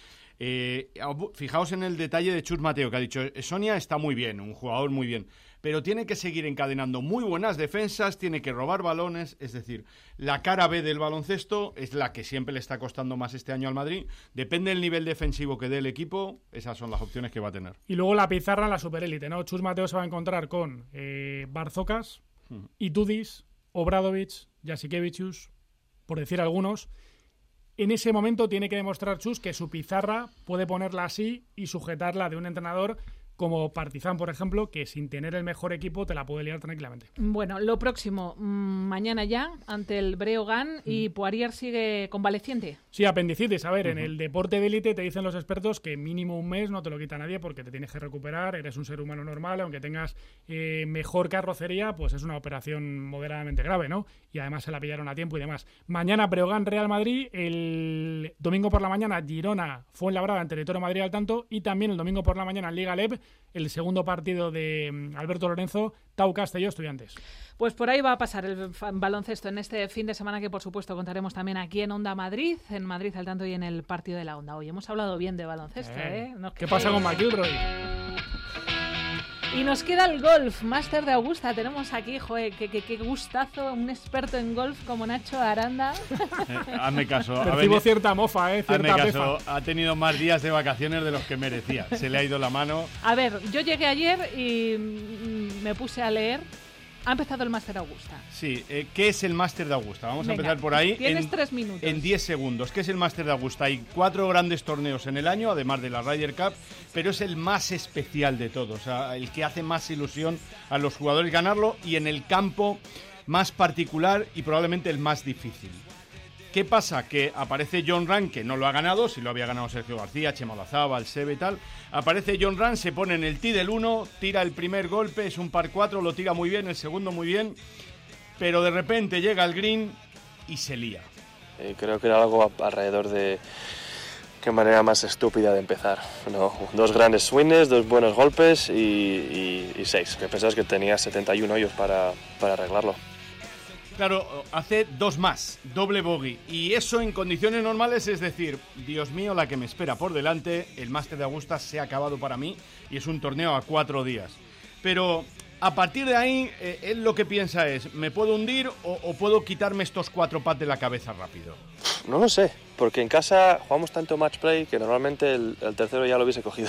fijaos en el detalle de Chus Mateo, que ha dicho, Hezonja está muy bien, un jugador muy bien, pero tiene que seguir encadenando muy buenas defensas, tiene que robar balones, es decir, la cara B del baloncesto es la que siempre le está costando más este año al Madrid. Depende del nivel defensivo que dé el equipo, esas son las opciones que va a tener. Y luego la pizarra en la superélite, ¿no? Chus Mateo se va a encontrar con Barzokas, Itudis, Obradovic, Jasikevičius, por decir algunos. En ese momento tiene que demostrar Chus que su pizarra puede ponerla así y sujetarla de un entrenador como Partizan, por ejemplo, que sin tener el mejor equipo te la puede liar tranquilamente. Bueno, lo próximo, mañana ya, ante el Breogán, y Poirier sigue convaleciente. Sí, apendicitis. A ver, en el deporte de élite te dicen los expertos que mínimo un mes no te lo quita nadie porque te tienes que recuperar, eres un ser humano normal, aunque tengas mejor carrocería, pues es una operación moderadamente grave, ¿no? Y además se la pillaron a tiempo y demás. Mañana Breogán, Real Madrid, el domingo por la mañana Girona, Fuenlabrada en territorio Madrid al tanto, y también el domingo por la mañana en Liga LEB, el segundo partido de Alberto Lorenzo, Tau Castelló, Estudiantes. Pues por ahí va a pasar el baloncesto en este fin de semana, que por supuesto contaremos también aquí en Onda Madrid, en Madrid al tanto y en el partido de la Onda. Hoy hemos hablado bien de baloncesto, ¿eh? ¿Qué pasa con McIlroy? Y nos queda el golf, Máster de Augusta. Tenemos aquí, joder, qué gustazo, un experto en golf como Nacho Aranda. Hazme caso. Percibo cierta mofa, cierta hazme caso, pefa. ha tenido más días de vacaciones de los que merecía. Se le ha ido la mano. A ver, yo llegué ayer y me puse a leer. Ha empezado el Máster de Augusta. Sí, ¿qué es el Máster de Augusta? Vamos a empezar por ahí. Tienes 3 minutos. En 10 segundos. ¿Qué es el Máster de Augusta? Hay 4 grandes torneos en el año, además de la Ryder Cup, pero es el más especial de todos, o sea, el que hace más ilusión a los jugadores ganarlo y en el campo más particular y probablemente el más difícil. ¿Qué pasa? Que aparece Jon Rahm, que no lo ha ganado, si lo había ganado Sergio García, Chema Olazábal, Seve y tal. Aparece Jon Rahm, se pone en el tee del 1, tira el primer golpe, es un par 4, lo tira muy bien, el segundo muy bien, pero de repente llega al green y se lía. Creo que era algo alrededor de qué manera más estúpida de empezar. No, 2 grandes swings, 2 buenos golpes y 6, que pensabas que tenía 71 hoyos para arreglarlo. Claro, hace 2 más, doble bogey. Y eso en condiciones normales es decir, Dios mío, la que me espera por delante. El Máster de Augusta se ha acabado para mí y es un torneo a 4 días. Pero a partir de ahí, él lo que piensa es, ¿me puedo hundir o puedo quitarme estos 4 pads de la cabeza rápido? No lo sé, porque en casa jugamos tanto match play que normalmente el tercero ya lo hubiese cogido.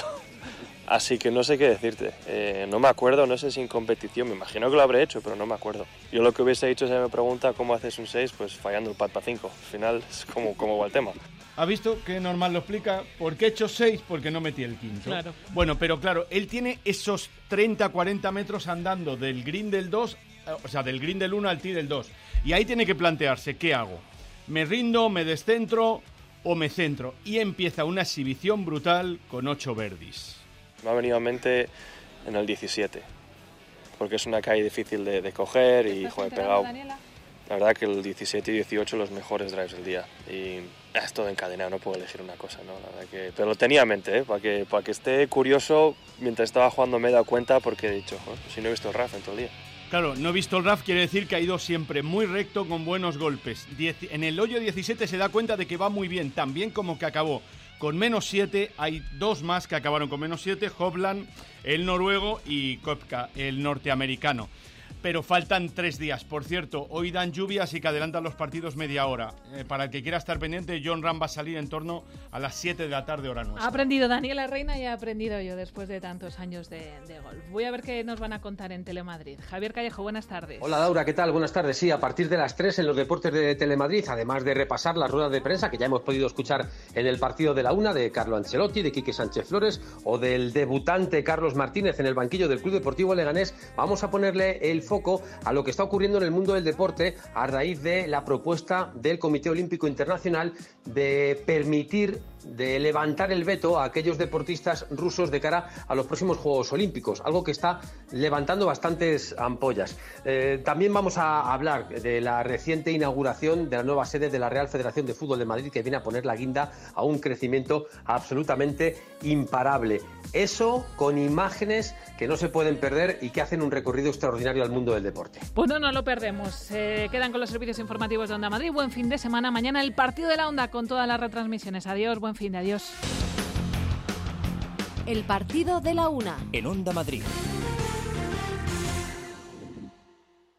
Así que no sé qué decirte. No me acuerdo, no sé si en competición, me imagino que lo habré hecho, pero no me acuerdo. Yo lo que hubiese hecho, si me pregunta cómo haces un 6, pues fallando el pad para 5. Al final es como va el tema. ¿Ha visto qué normal lo explica? ¿Por qué he hecho 6? Porque no metí el quinto. Claro. Bueno, pero claro, él tiene esos 30-40 metros andando del green del 2, o sea, del green del 1 al tee del 2. Y ahí tiene que plantearse, ¿qué hago? ¿Me rindo, me descentro o me centro? Y empieza una exhibición brutal con 8 birdies. Me ha venido a mente en el 17, porque es una calle difícil de coger y he pegado. Daniela? La verdad que el 17 y 18 los mejores drives del día y es todo encadenado, no puedo elegir una cosa, ¿no? La verdad que, pero lo tenía en mente, para que esté curioso. Mientras estaba jugando me he dado cuenta porque he dicho, si no he visto el RAF en todo el día. Claro, no he visto el RAF quiere decir que ha ido siempre muy recto con buenos golpes. En el hoyo 17 se da cuenta de que va muy bien, tan bien como que acabó con -7, hay 2 más que acabaron con -7, Hovland, el noruego, y Koepka, el norteamericano. Pero faltan 3 días. Por cierto, hoy dan lluvia, así que adelantan los partidos media hora. Para el que quiera estar pendiente, Jon Rahm va a salir en torno a las 7 de la tarde, hora nuestra. Ha aprendido Daniela Reina y ha aprendido yo después de tantos años de golf. Voy a ver qué nos van a contar en Telemadrid. Javier Callejo, buenas tardes. Hola Laura, ¿qué tal? Buenas tardes. Sí, a partir de las 3 en los deportes de Telemadrid, además de repasar las ruedas de prensa que ya hemos podido escuchar en el partido de la 1 de Carlo Ancelotti, de Quique Sánchez Flores o del debutante Carlos Martínez en el banquillo del Club Deportivo Leganés, vamos a ponerle el foco a lo que está ocurriendo en el mundo del deporte a raíz de la propuesta del Comité Olímpico Internacional de permitir, de levantar el veto a aquellos deportistas rusos de cara a los próximos Juegos Olímpicos, algo que está levantando bastantes ampollas. También vamos a hablar de la reciente inauguración de la nueva sede de la Real Federación de Fútbol de Madrid, que viene a poner la guinda a un crecimiento absolutamente imparable. Eso con imágenes que no se pueden perder y que hacen un recorrido extraordinario al mundo del deporte. Pues no lo perdemos. Quedan con los servicios informativos de Onda Madrid. Buen fin de semana. Mañana el partido de la Onda con todas las retransmisiones. Adiós, buen fin de adiós. El partido de la 1. En Onda Madrid.